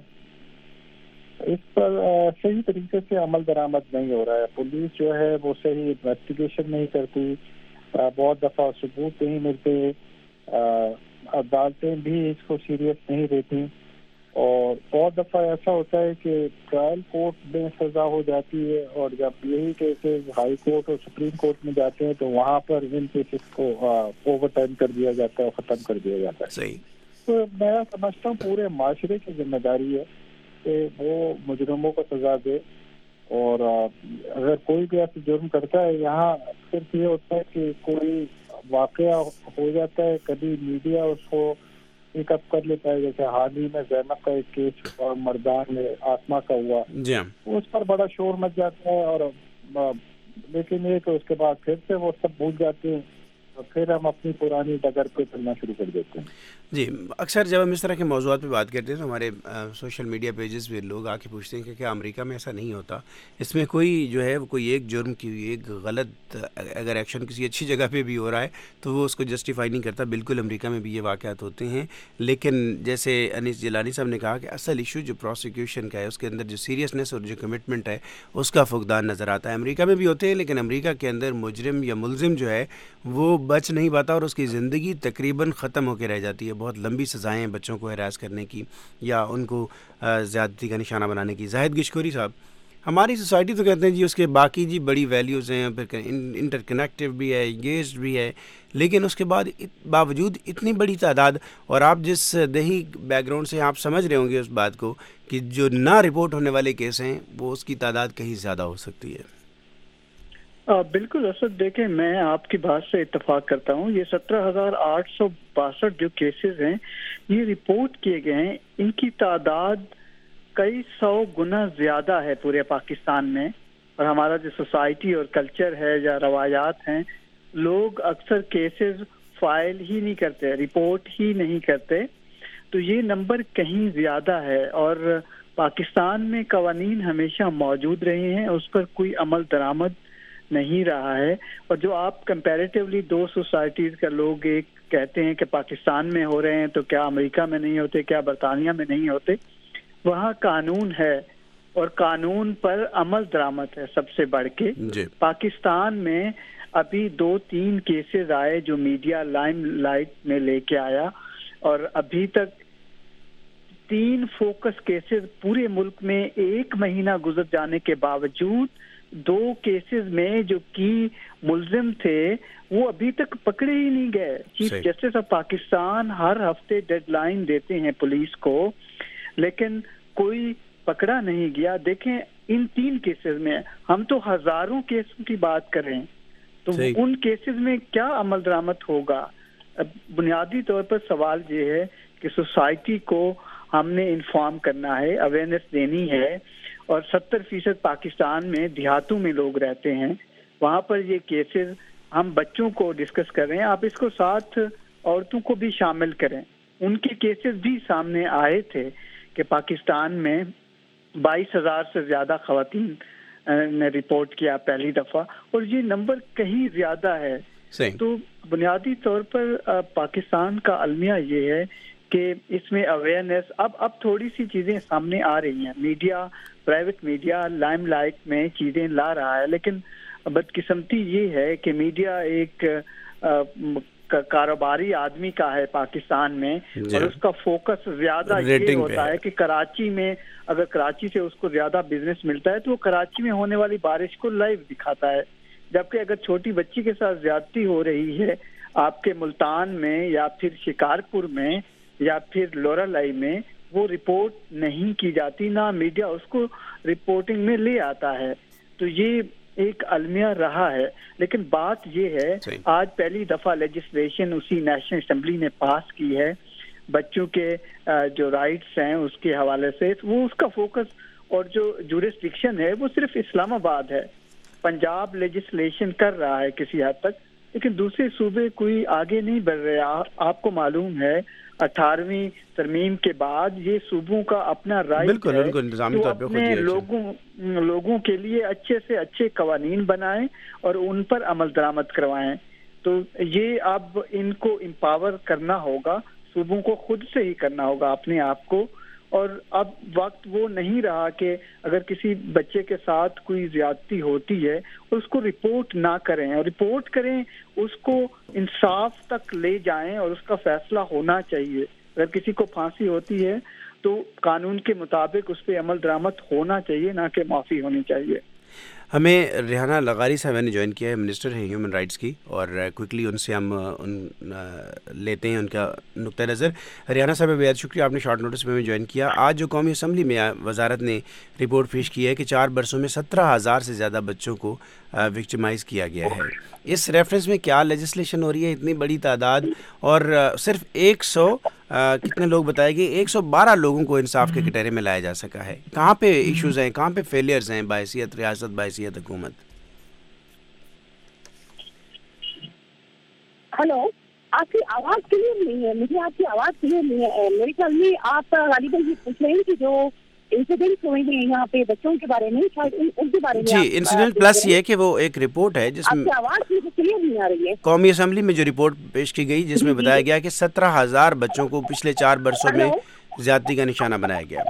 اس پر صحیح طریقے سے عمل درآمد نہیں ہو رہا ہے. پولیس جو ہے وہ صحیح انویسٹیگیشن نہیں کرتی، بہت دفعہ ثبوت نہیں ملتے، عدالتیں بھی اس کو سیریس نہیں لیتی، اور بہت دفعہ ایسا ہوتا ہے کہ ٹرائل کورٹ میں سزا ہو جاتی ہے اور جب یہی کیسز ہائی کورٹ اور سپریم کورٹ میں جاتے ہیں تو وہاں پر ان کیسز کو اوور ٹرن کر دیا جاتا ہے، ختم کر دیا جاتا ہے. صحیح. تو میں سمجھتا ہوں پورے معاشرے کی ذمہ داری ہے کہ وہ مجرموں کو سزا دے، اور اگر کوئی بھی ایسا جرم کرتا ہے، یہاں صرف یہ ہوتا ہے کہ کوئی واقعہ ہو جاتا ہے کبھی میڈیا اس کو پک اپ کر لیتا ہے. جیسے حال ہی میں زینب کا ایک کیس اور مردان میں آسما کا ہوا, اس پر بڑا شور مچ جاتا ہے, اور لیکن یہ کہ اس کے بعد پھر سے وہ سب بھول جاتے ہیں اور پھر ہم اپنی پرانی ڈگر پہ چلنا شروع کر دیتے ہیں. جی, اکثر جب ہم اس طرح کے موضوعات پہ بات کرتے ہیں تو ہمارے سوشل میڈیا پیجز پہ لوگ آ کے پوچھتے ہیں کہ کیا امریکہ میں ایسا نہیں ہوتا, اس میں کوئی جو ہے کوئی ایک جرم کی ایک غلط اگر ایکشن کسی اچھی جگہ پہ بھی ہو رہا ہے تو وہ اس کو جسٹیفائی نہیں کرتا. بالکل امریکہ میں بھی یہ واقعات ہوتے ہیں, لیکن جیسے انیس جیلانی صاحب نے کہا کہ اصل ایشو جو پروسیکیوشن کا ہے اس کے اندر جو سیریسنس اور جو کمٹمنٹ ہے اس کا فقدان نظر آتا ہے. امریکہ میں بھی ہوتے ہیں لیکن امریکہ کے اندر مجرم یا ملزم جو ہے وہ بچ نہیں پاتا اور اس کی زندگی تقریباً ختم ہو کے رہ جاتی ہے. بہت لمبی سزائیں بچوں کو ہراس کرنے کی یا ان کو زیادتی کا نشانہ بنانے کی. زاہد گشکوری صاحب, ہماری سوسائٹی تو کہتے ہیں جی اس کے باقی جی بڑی ویلیوز ہیں, پھر انٹر کنیکٹیو بھی ہے, انگیجڈ بھی ہے, لیکن اس کے باوجود اتنی بڑی تعداد, اور آپ جس دیہی بیک گراؤنڈ سے آپ سمجھ رہے ہوں گے اس بات کو کہ جو نہ رپورٹ ہونے والے کیس ہیں وہ اس کی تعداد کہیں زیادہ ہو سکتی ہے. بالکل اسد, دیکھیں میں آپ کی بات سے اتفاق کرتا ہوں. یہ 17,862 جو کیسز ہیں یہ رپورٹ کیے گئے ہیں, ان کی تعداد کئی سو گنا زیادہ ہے پورے پاکستان میں. اور ہمارا جو سوسائٹی اور کلچر ہے یا روایات ہیں, لوگ اکثر کیسز فائل ہی نہیں کرتے, رپورٹ ہی نہیں کرتے, تو یہ نمبر کہیں زیادہ ہے. اور پاکستان میں قوانین ہمیشہ موجود رہے ہیں, اس پر کوئی عمل درآمد نہیں رہا ہے. اور جو آپ کمپیریٹیولی دو سوسائٹیز کا لوگ ایک کہتے ہیں کہ پاکستان میں ہو رہے ہیں تو کیا امریکہ میں نہیں ہوتے, کیا برطانیہ میں نہیں ہوتے, وہاں قانون ہے اور قانون پر عمل درآمد ہے سب سے بڑھ کے. پاکستان میں ابھی 2-3 کیسز آئے جو میڈیا لائم لائٹ میں لے کے آیا, اور ابھی تک 3 فوکس کیسز پورے ملک میں 1 مہینہ گزر جانے کے باوجود 2 کیسز میں جو کی ملزم تھے وہ ابھی تک پکڑے ہی نہیں گئے. چیف جسٹس آف پاکستان ہر ہفتے ڈیڈ لائن دیتے ہیں پولیس کو, لیکن کوئی پکڑا نہیں گیا. دیکھیں ان 3 کیسز میں, ہم تو ہزاروں کیسوں کی بات کریں تو ان کیسز میں کیا عمل درآمد ہوگا. بنیادی طور پر سوال یہ ہے کہ سوسائٹی کو ہم نے انفارم کرنا ہے, اویئرنیس دینی ہے. اور 70% پاکستان میں دیہاتوں میں لوگ رہتے ہیں, وہاں پر یہ کیسز ہم بچوں کو ڈسکس کر رہے ہیں. آپ اس کو ساتھ عورتوں کو بھی شامل کریں, ان کے کیسز بھی سامنے آئے تھے کہ پاکستان میں 22,000 سے زیادہ خواتین نے رپورٹ کیا پہلی دفعہ, اور یہ نمبر کہیں زیادہ ہے. تو بنیادی طور پر پاکستان کا المیہ یہ ہے کہ اس میں اویئرنیس اب تھوڑی سی چیزیں سامنے آ رہی ہیں. Media, private media limelight میں چیزیں لا رہا ہے, لیکن بدقسمتی یہ ہے کہ میڈیا ایک کاروباری آدمی کا ہے پاکستان میں, اور اس کا فوکس زیادہ یہ ہوتا ہے کہ کراچی میں اگر کراچی سے اس کو زیادہ بزنس ملتا ہے تو وہ کراچی میں ہونے والی بارش کو لائیو دکھاتا ہے, جبکہ اگر چھوٹی بچی کے ساتھ زیادتی ہو رہی ہے آپ کے ملتان میں یا پھر شکارپور میں یا پھر لورالائی میں, وہ رپورٹ نہیں کی جاتی, نہ میڈیا اس کو رپورٹنگ میں لے آتا ہے. تو یہ ایک المیہ رہا ہے. لیکن بات یہ ہے آج پہلی دفعہ لیجسلیشن اسی نیشنل اسمبلی نے پاس کی ہے بچوں کے جو رائٹس ہیں اس کے حوالے سے. وہ اس کا فوکس اور جو جورسڈکشن ہے وہ صرف اسلام آباد ہے. پنجاب لیجسلیشن کر رہا ہے کسی حد تک, لیکن دوسرے صوبے کوئی آگے نہیں بڑھ رہے. آپ کو معلوم ہے 18ویں ترمیم کے بعد یہ صوبوں کا اپنا رائٹ ہے کہ اپنے لوگوں کے لیے اچھے سے اچھے قوانین بنائیں اور ان پر عمل درآمد کروائیں. تو یہ اب ان کو امپاور کرنا ہوگا, صوبوں کو خود سے ہی کرنا ہوگا اپنے آپ کو. اور اب وقت وہ نہیں رہا کہ اگر کسی بچے کے ساتھ کوئی زیادتی ہوتی ہے اور اس کو رپورٹ نہ کریں, اور رپورٹ کریں اس کو انصاف تک لے جائیں اور اس کا فیصلہ ہونا چاہیے. اگر کسی کو پھانسی ہوتی ہے تو قانون کے مطابق اس پہ عمل درآمد ہونا چاہیے, نہ کہ معافی ہونی چاہیے. ہمیں ریحانہ لغاری صاحب نے جوائن کیا ہے، منسٹر ہیں ہیومن رائٹس کی، اور کوئکلی ان سے ہم لیتے ہیں ان کا نقطہ نظر۔ ریحانہ صاحب بہت شکریہ، آپ نے شارٹ نوٹس میں ہمیں جوائن کیا۔ آج جو قومی اسمبلی میں وزارت نے رپورٹ پیش کی ہے کہ 4 برسوں میں 17,000 سے زیادہ بچوں کو وکٹمائز کیا گیا ہے۔ اس ریفرنس میں کیا لیجسلیشن ہو رہی ہے؟ اتنی بڑی تعداد، اور صرف 100 کتنے لوگ بتائے گئے 112 لوگوں کو انصاف کے کٹہرے میں لایا جا سکا ہے۔ کہاں پہ ایشوز ہیں، کہاں پہ فیلئرز ہیں بحیثیت ریاست، بحیثیت حکومت؟ ہلو، آپ کی آواز کلیئر نہیں ہے، مجھے آپ کی آواز کلیئر نہیں ہے۔ میرے خیال میں آپ غالباً یہ پوچھ رہے ہیں کہ جو انسیڈنٹس ہوئے ہیں یہاں پہ بچوں کے بارے میں، شاید ان کے بارے میں جی، انسیڈنٹ پلس یہ کہ وہ ایک رپورٹ ہے جس میں آواز کلیئر نہیں آ رہی ہے۔ قومی اسمبلی میں جو رپورٹ پیش کی گئی جس میں بتایا گیا کہ 17,000 بچوں کو پچھلے 4 برسوں میں زیادتی کا نشانہ بنایا گیا۔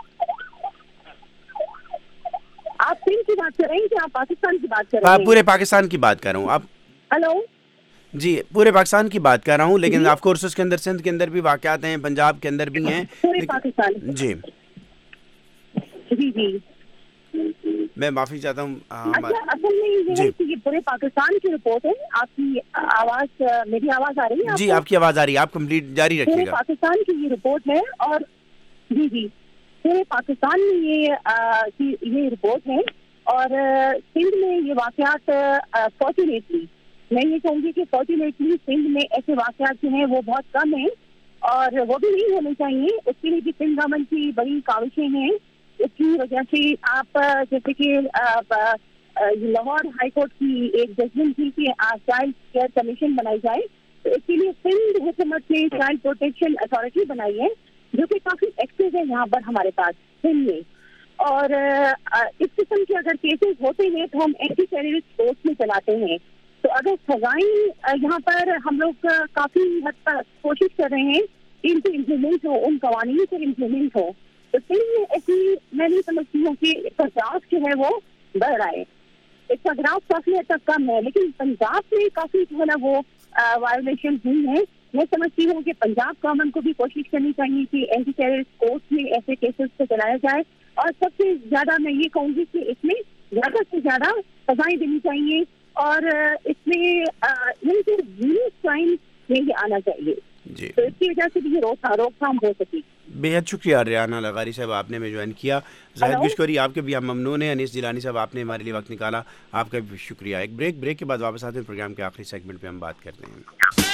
آپ سندھ کی بات کر رہے ہیں کہ آپ پاکستان کی بات کر رہے ہیں؟ پورے پاکستان کی بات کر رہا ہوں۔ آپ ہلو جی، پورے پاکستان کی بات کر رہا ہوں، لیکن آف کورس اس کے اندر سندھ کے اندر بھی واقعات ہیں، پنجاب کے اندر بھی ہیں، پورے پاکستان۔ جی جی جی، میں معافی چاہتا ہوں۔ اصل میں یہ ہے کہ یہ پورے پاکستان کی رپورٹ ہے۔ آپ کی آواز، میری آواز آ رہی ہے؟ جی، آپ کی آواز آ رہی ہے، آپ کمپلیٹ جاری رکھیے گا۔ پورے پاکستان کی یہ رپورٹ ہے، اور جی جی پورے پاکستان میں یہ رپورٹ ہے، اور سندھ میں یہ واقعات فارچونیٹلی، میں یہ چاہوں گی کہ فارچونیٹلی سندھ میں ایسے واقعات جو ہیں وہ بہت کم ہیں، اور وہ بھی نہیں ہونے چاہیے۔ اس کے لیے بھی سندھ گورنمنٹ کی بڑی کاوشیں ہیں۔ اس کی وجہ سے آپ جیسے کہ لاہور ہائی کورٹ کی ایک ججمنٹ تھی کہ چائلڈ کیئر کمیشن بنائی جائے، تو اس کے لیے سندھ حکومت نے چائلڈ پروٹیکشن اتھارٹی بنائی ہے، جو کہ کافی ایکٹیو ہے یہاں پر ہمارے پاس سندھ میں۔ اور اس قسم کے اگر کیسز ہوتے ہیں تو ہم اینٹی ٹیررسٹ فورس میں چلاتے ہیں۔ تو اگر سزائیں یہاں پر ہم لوگ کافی حد تک کوشش کر رہے ہیں ان سے امپلیمنٹ ہو، ان قوانین سے امپلیمنٹ ہو، تو سندھ میں ایسی میں نہیں سمجھتی ہوں کہ اقتصاد جو ہے وہ بڑھ رہا ہے۔ اقتصاد کافی حد تک کم ہے، لیکن پنجاب میں کافی جو ہے نا وہ وائلیشن ہوئی ہیں۔ میں سمجھتی ہوں کہ پنجاب گورنمنٹ کو بھی کوشش کرنی چاہیے کہ اینٹی ٹیررسٹ کورٹ میں ایسے کیسز کو چلایا جائے، اور سب سے زیادہ میں یہ کہوں گی کہ اس میں زیادہ سے زیادہ سزائیں دینی چاہیے، اور اس میں کرائم نہیں آنا چاہیے، تو اس کی وجہ سے بھی یہ روک تھام ہو سکی۔ بے حد شکریہ ریحانہ لغاری صاحب، آپ نے ہمیں جوائن کیا۔ زاہد گشکوری، آپ کے بھی ہم ممنون ہیں۔ انیس جیلانی صاحب، آپ نے ہمارے لیے وقت نکالا، آپ کا بھی شکریہ۔ ایک بریک کے بعد واپس آتے ہیں، پروگرام کے آخری سیگمنٹ پہ ہم بات کرتے ہیں۔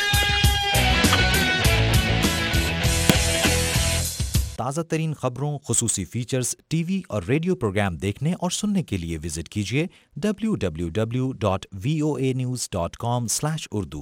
تازہ ترین خبروں، خصوصی فیچرز، ٹی وی اور ریڈیو پروگرام دیکھنے اور سننے کے لیے وزٹ کیجیے www.voanews.com/urdu۔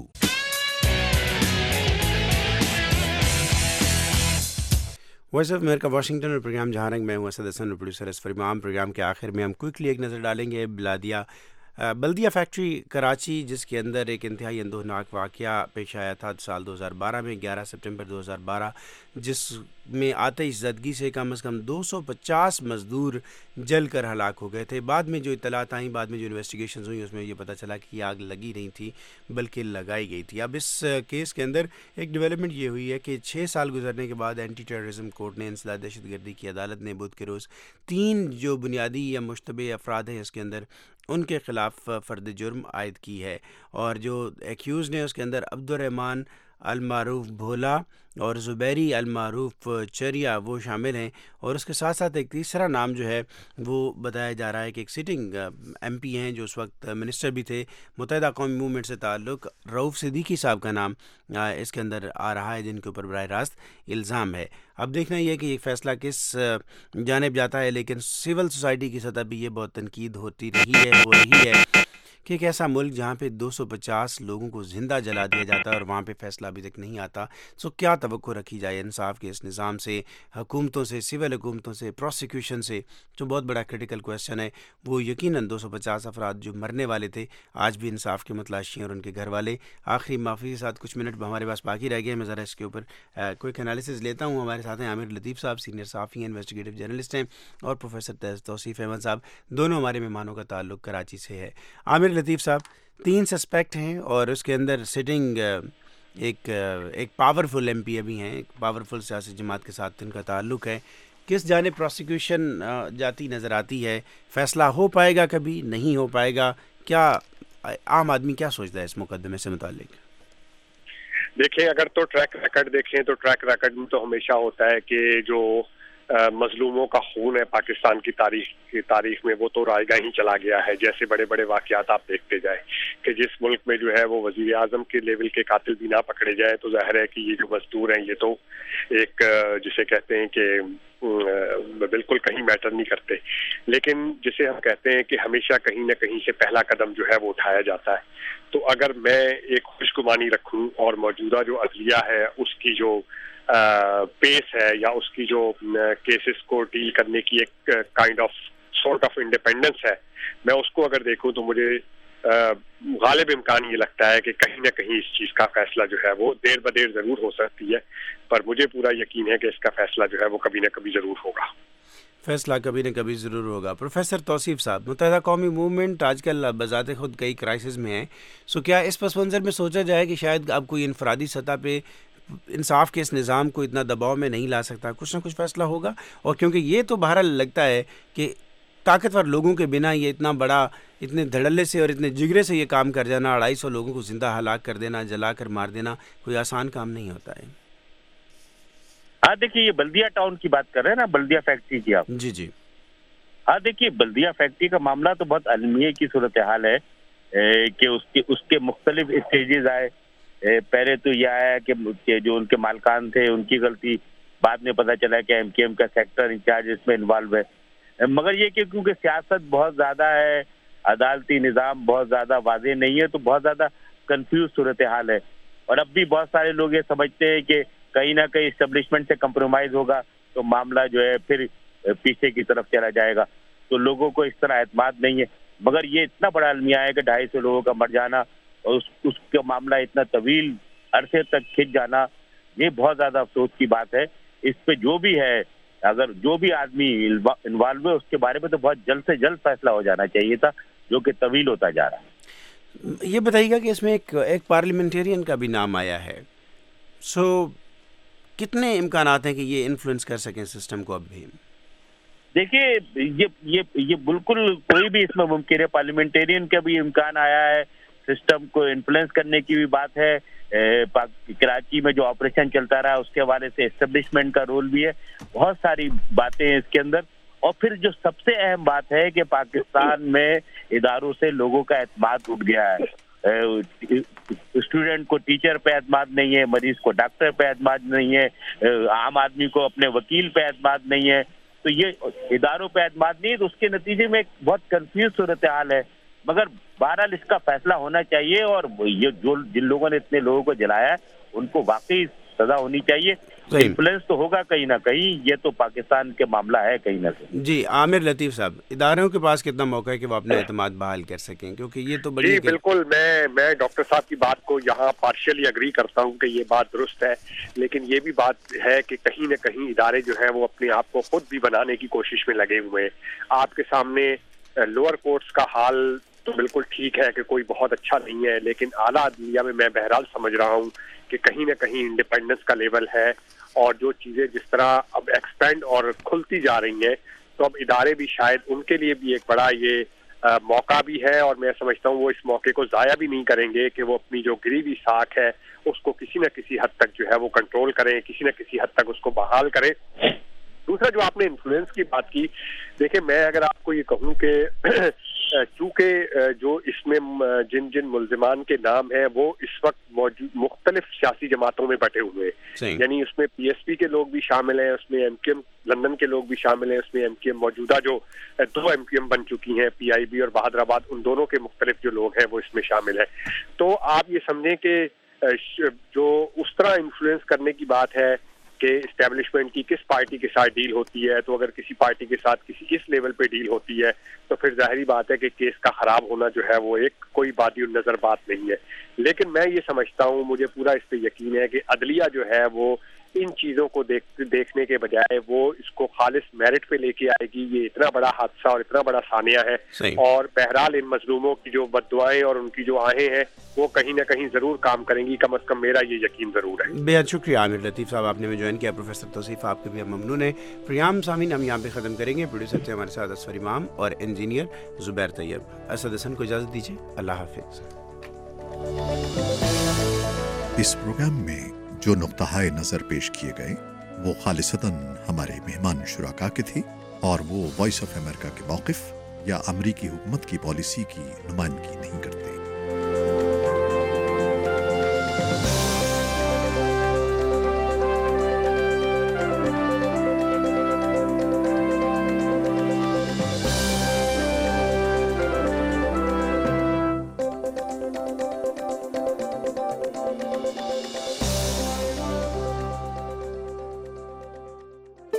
Voice of America Washington اور پروگرام جہاں رنگ، میں ہوں اسد حسن اور پروڈیوسر اسفر امام۔ پروگرام کے آخر میں ہم کوئکلی ایک نظر ڈالیں گے بلدیہ فیکٹری کراچی، جس کے اندر ایک انتہائی اندوہناک واقعہ پیش آیا تھا سال 2012 میں، 11 سپٹمبر 2012، جس میں آتش زدگی سے کم از کم 250 مزدور جل کر ہلاک ہو گئے تھے۔ بعد میں جو اطلاعات آئیں، بعد میں جو انویسٹیگیشنز ہوئیں، اس میں یہ پتہ چلا کہ یہ آگ لگی نہیں تھی بلکہ لگائی گئی تھی۔ اب اس کیس کے اندر ایک ڈیولپمنٹ یہ ہوئی ہے کہ 6 سال گزرنے کے بعد اینٹی ٹیررزم کورٹ نے، انسداد دہشت گردی کی عدالت نے بدھ کے روز 3 جو بنیادی یا مشتبہ افراد ہیں اس کے اندر، ان کے خلاف فرد جرم عائد کی ہے، اور جو ایکیوز نے اس کے اندر عبدالرحمن المعروف بھولا اور زبیری المعروف چریا وہ شامل ہیں، اور اس کے ساتھ ساتھ ایک تیسرا نام جو ہے وہ بتایا جا رہا ہے کہ ایک سٹنگ ایم پی ہیں جو اس وقت منسٹر بھی تھے، متحدہ قومی موومنٹ سے تعلق، رؤوف صدیقی صاحب کا نام اس کے اندر آ رہا ہے، جن کے اوپر براہ راست الزام ہے۔ اب دیکھنا یہ کہ یہ فیصلہ کس جانب جاتا ہے، لیکن سول سوسائٹی کی سطح بھی یہ بہت تنقید ہوتی رہی ہے کہ ایک ایسا ملک جہاں پہ 250 لوگوں کو زندہ جلا دیا جاتا ہے اور وہاں پہ فیصلہ ابھی تک نہیں آتا، سو کیا توقع رکھی جائے انصاف کے اس نظام سے، حکومتوں سے، سول حکومتوں سے، پروسیکیوشن سے؟ جو بہت بڑا کرٹیکل کویسچن ہے، وہ یقیناً 250 افراد جو مرنے والے تھے آج بھی انصاف کے متلاشی ہیں، اور ان کے گھر والے۔ آخری معافی کے ساتھ کچھ منٹ ہمارے پاس باقی رہ گئے، میں ذرا اس کے اوپر کوئک انالیسز لیتا ہوں۔ ہمارے ساتھ ہیں عامر لطیف صاحب، سینئر صحافی ہیں، انویسٹیگیٹو جرنلسٹ ہیں، اور پروفیسر توصیف احمد صاحب، دونوں ہمارے مہمانوں کا تعلق کراچی سے ہے۔ عامر لطیف صاحب، 3 سسپیکٹ ہیں، اور اس کے اندر سٹنگ ایک پاورفل ایم پی ابھی ہیں، ایک پاورفل سیاسی جماعت کے ساتھ ان کا تعلق ہے۔ کس جانب پروسیکیوشن جاتی نظر آتی ہے؟ فیصلہ ہو پائے گا کبھی، نہیں ہو پائے گا؟ کیا عام آدمی کیا سوچتا ہے اس مقدمے سے متعلق؟ دیکھیں، اگر تو ٹریک ریکارڈ دیکھیں تو ٹریک ریکارڈ میں تو ہمیشہ ہوتا ہے کہ جو مظلوموں کا خون ہے پاکستان کی تاریخ میں وہ تو رائے گاہ ہی چلا گیا ہے. جیسے بڑے بڑے واقعات آپ دیکھتے جائیں کہ جس ملک میں جو ہے وہ وزیر اعظم کے لیول کے قاتل بھی نہ پکڑے جائے تو ظاہر ہے کہ یہ جو مزدور ہیں یہ تو ایک جسے کہتے ہیں کہ بالکل کہیں میٹر نہیں کرتے. لیکن جسے ہم کہتے ہیں کہ ہمیشہ کہیں نہ کہیں سے پہلا قدم جو ہے وہ اٹھایا جاتا ہے. تو اگر میں ایک خوش گمانی رکھوں اور موجودہ جو عدلیہ ہے اس کی جو پیس ہے یا اس کی جو کیسز کو ڈیل کرنے کی ایک kind of sort of independence ہے، میں اس کو اگر دیکھوں تو مجھے غالب امکان یہ لگتا ہے کہ کہیں نہ کہیں اس چیز کا فیصلہ جو ہے وہ دیر بدیر ضرور ہو سکتی ہے، پر مجھے پورا یقین ہے کہ اس کا فیصلہ جو ہے وہ کبھی نہ کبھی ضرور ہوگا. فیصلہ کبھی نہ کبھی ضرور ہوگا. پروفیسر توصیف صاحب، متحدہ قومی موومنٹ آج کل بذات خود کئی کرائسس میں ہے، سو کیا اس پس منظر میں سوچا جائے کہ شاید اب کوئی انفرادی سطح پہ انصاف کے اس نظام کو اتنا دباؤ میں نہیں لا سکتا، کچھ نہ کچھ فیصلہ ہوگا؟ اور کیونکہ یہ تو بہرحال لگتا ہے کہ طاقتور لوگوں کے بنا یہ اتنا بڑا، اتنے دھڑلے سے اور اتنے جگرے سے یہ کام کر جانا، 250 لوگوں کو زندہ ہلاک کر دینا، جلا کر مار دینا، کوئی آسان کام نہیں ہوتا ہے. ہاں دیکھیے، یہ بلدیہ ٹاؤن کی بات کر رہے ہیں نا، بلدیہ فیکٹری کی آپ. جی جی. ہاں دیکھیے، بلدیہ فیکٹری کا معاملہ تو بہت المیہ کی صورتحال ہے کہ اس کے مختلف اسٹیجز آئے. پہلے تو یہ آیا کہ جو ان کے مالکان تھے ان کی غلطی، بعد میں پتہ چلا کہ ایم کیو ایم کا سیکٹر انچارج اس میں انوالو ہے. مگر یہ کہ کیونکہ سیاست بہت زیادہ ہے، عدالتی نظام بہت زیادہ واضح نہیں ہے، تو بہت زیادہ کنفیوز صورتحال ہے. اور اب بھی بہت سارے لوگ یہ سمجھتے ہیں کہ کہیں نہ کہیں اسٹیبلشمنٹ سے کمپرومائز ہوگا تو معاملہ جو ہے پھر پیچھے کی طرف چلا جائے گا. تو لوگوں کو اس طرح اعتماد نہیں ہے. مگر یہ اتنا بڑا المیہ ہے کہ 250 لوگوں کا مر جانا اور اس کا معاملہ اتنا طویل عرصے تک کھنچ جانا، یہ بہت زیادہ افسوس کی بات ہے. اس پہ جو بھی ہے، اگر جو بھی آدمی انوالو ہے اس کے بارے میں تو بہت جلد سے جلد فیصلہ ہو جانا چاہیے تھا، جو کہ طویل ہوتا جا رہا ہے. یہ بتائیے گا کہ اس میں ایک پارلیمنٹیرین کا بھی نام آیا ہے، سو کتنے امکانات ہیں کہ یہ انفلوئنس کر سکیں سسٹم کو؟ اب بھی دیکھیے، یہ بالکل کوئی بھی اس میں ممکن ہے. پارلیمنٹیرین کا بھی امکان آیا ہے، سسٹم کو انفلوئنس کرنے کی بھی بات ہے. کراچی میں جو آپریشن چلتا رہا اس کے حوالے سے اسٹیبلشمنٹ کا رول بھی ہے. بہت ساری باتیں ہیں اس کے اندر. اور پھر جو سب سے اہم بات ہے کہ پاکستان میں اداروں سے لوگوں کا اعتماد اٹھ گیا ہے. اسٹوڈنٹ کو ٹیچر پہ اعتماد نہیں ہے، مریض کو ڈاکٹر پہ اعتماد نہیں ہے، عام آدمی کو اپنے وکیل پہ اعتماد نہیں ہے. تو یہ اداروں پہ اعتماد نہیں ہے، تو اس کے نتیجے میں ایک بہت کنفیوز صورتحال ہے. مگر بہرحال اس کا فیصلہ ہونا چاہیے، اور یہ جن لوگوں نے اتنے لوگوں کو جلایا ہے ان کو واقعی سزا ہونی چاہیے. انفلوئنس تو ہوگا کہیں نہ کہیں، یہ تو پاکستان کے معاملہ ہے کہیں نہ کہیں. جی عامر لطیف صاحب، اداروں کے پاس کتنا موقع ہے کہ وہ اپنا اعتماد بحال کر سکیں؟ کیونکہ یہ تو بڑی... جی بالکل، میں ڈاکٹر صاحب کی بات کو یہاں پارشلی اگری کرتا ہوں کہ یہ بات درست ہے، لیکن یہ بھی بات ہے کہ کہیں نہ کہیں ادارے جو ہیں وہ اپنے آپ کو خود بھی بنانے کی کوشش میں لگے ہوئے ہیں. آپ کے سامنے لوور کورٹس کا حال تو بالکل ٹھیک ہے کہ کوئی بہت اچھا نہیں ہے، لیکن اعلیٰ عدلیہ میں بہرحال سمجھ رہا ہوں کہ کہیں نہ کہیں انڈیپینڈنس کا لیول ہے، اور جو چیزیں جس طرح اب ایکسپینڈ اور کھلتی جا رہی ہیں تو اب ادارے بھی شاید ان کے لیے بھی ایک بڑا یہ موقع بھی ہے، اور میں سمجھتا ہوں وہ اس موقع کو ضائع بھی نہیں کریں گے کہ وہ اپنی جو گری ہوئی ساکھ ہے اس کو کسی نہ کسی حد تک جو ہے وہ کنٹرول کریں، کسی نہ کسی حد تک اس کو بحال کریں. دوسرا جو آپ نے انفلوئنس کی بات کی، دیکھیں میں اگر آپ کو یہ کہوں کہ چونکہ جو اس میں جن ملزمان کے نام ہیں وہ اس وقت مختلف سیاسی جماعتوں میں بٹے ہوئے ہیں، یعنی اس میں پی ایس پی کے لوگ بھی شامل ہیں، اس میں ایم کیو ایم لندن کے لوگ بھی شامل ہیں، اس میں ایم کیو ایم موجودہ جو 2 ایم کیو ایم بن چکی ہیں، پی آئی بی اور بہادر آباد، ان دونوں کے مختلف جو لوگ ہیں وہ اس میں شامل ہیں. تو آپ یہ سمجھیں کہ جو اس طرح انفلوئنس کرنے کی بات ہے کہ اسٹیبلشمنٹ کی کس پارٹی کے ساتھ ڈیل ہوتی ہے، تو اگر کسی پارٹی کے ساتھ کسی اس لیول پہ ڈیل ہوتی ہے تو پھر ظاہری بات ہے کہ کیس کا خراب ہونا جو ہے وہ ایک کوئی بادی النظر بات نہیں ہے. لیکن میں یہ سمجھتا ہوں، مجھے پورا اس پہ یقین ہے کہ عدلیہ جو ہے وہ ان چیزوں کو دیکھنے کے بجائے وہ اس کو خالص میرٹ پہ لے کے آئے گی. یہ اتنا بڑا حادثہ اور اتنا بڑا سانحہ ہے, اور بہرحال ان مظلوموں کی جو بددعائیں اور ان کی جو آہیں ہیں وہ کہیں نہ کہیں ضرور کام کریں گی, کم از کم میرا یہ یقین ضرور ہے. بہت شکریہ عامر لطیف صاحب, آپ نے ہمیں جوائن کیا. پروفیسر توصیف, آپ کے بھی ہم ممنون ہیں. پروگرام سامعین ہم یہاں پہ ختم کریں گے. پروڈیوسر تھے ہمارے ساتھ اسفر امام اور انجینئر زبیر طیب. اسد حسن کو اجازت دیجیے. اللہ حافظ. اس پروگرام میں جو نقطہ نظر پیش کیے گئے وہ خالصتاً ہمارے مہمان شرکا کے تھے, اور وہ وائس آف امریکہ کے موقف یا امریکی حکومت کی پالیسی کی نمائندگی نہیں کرتے.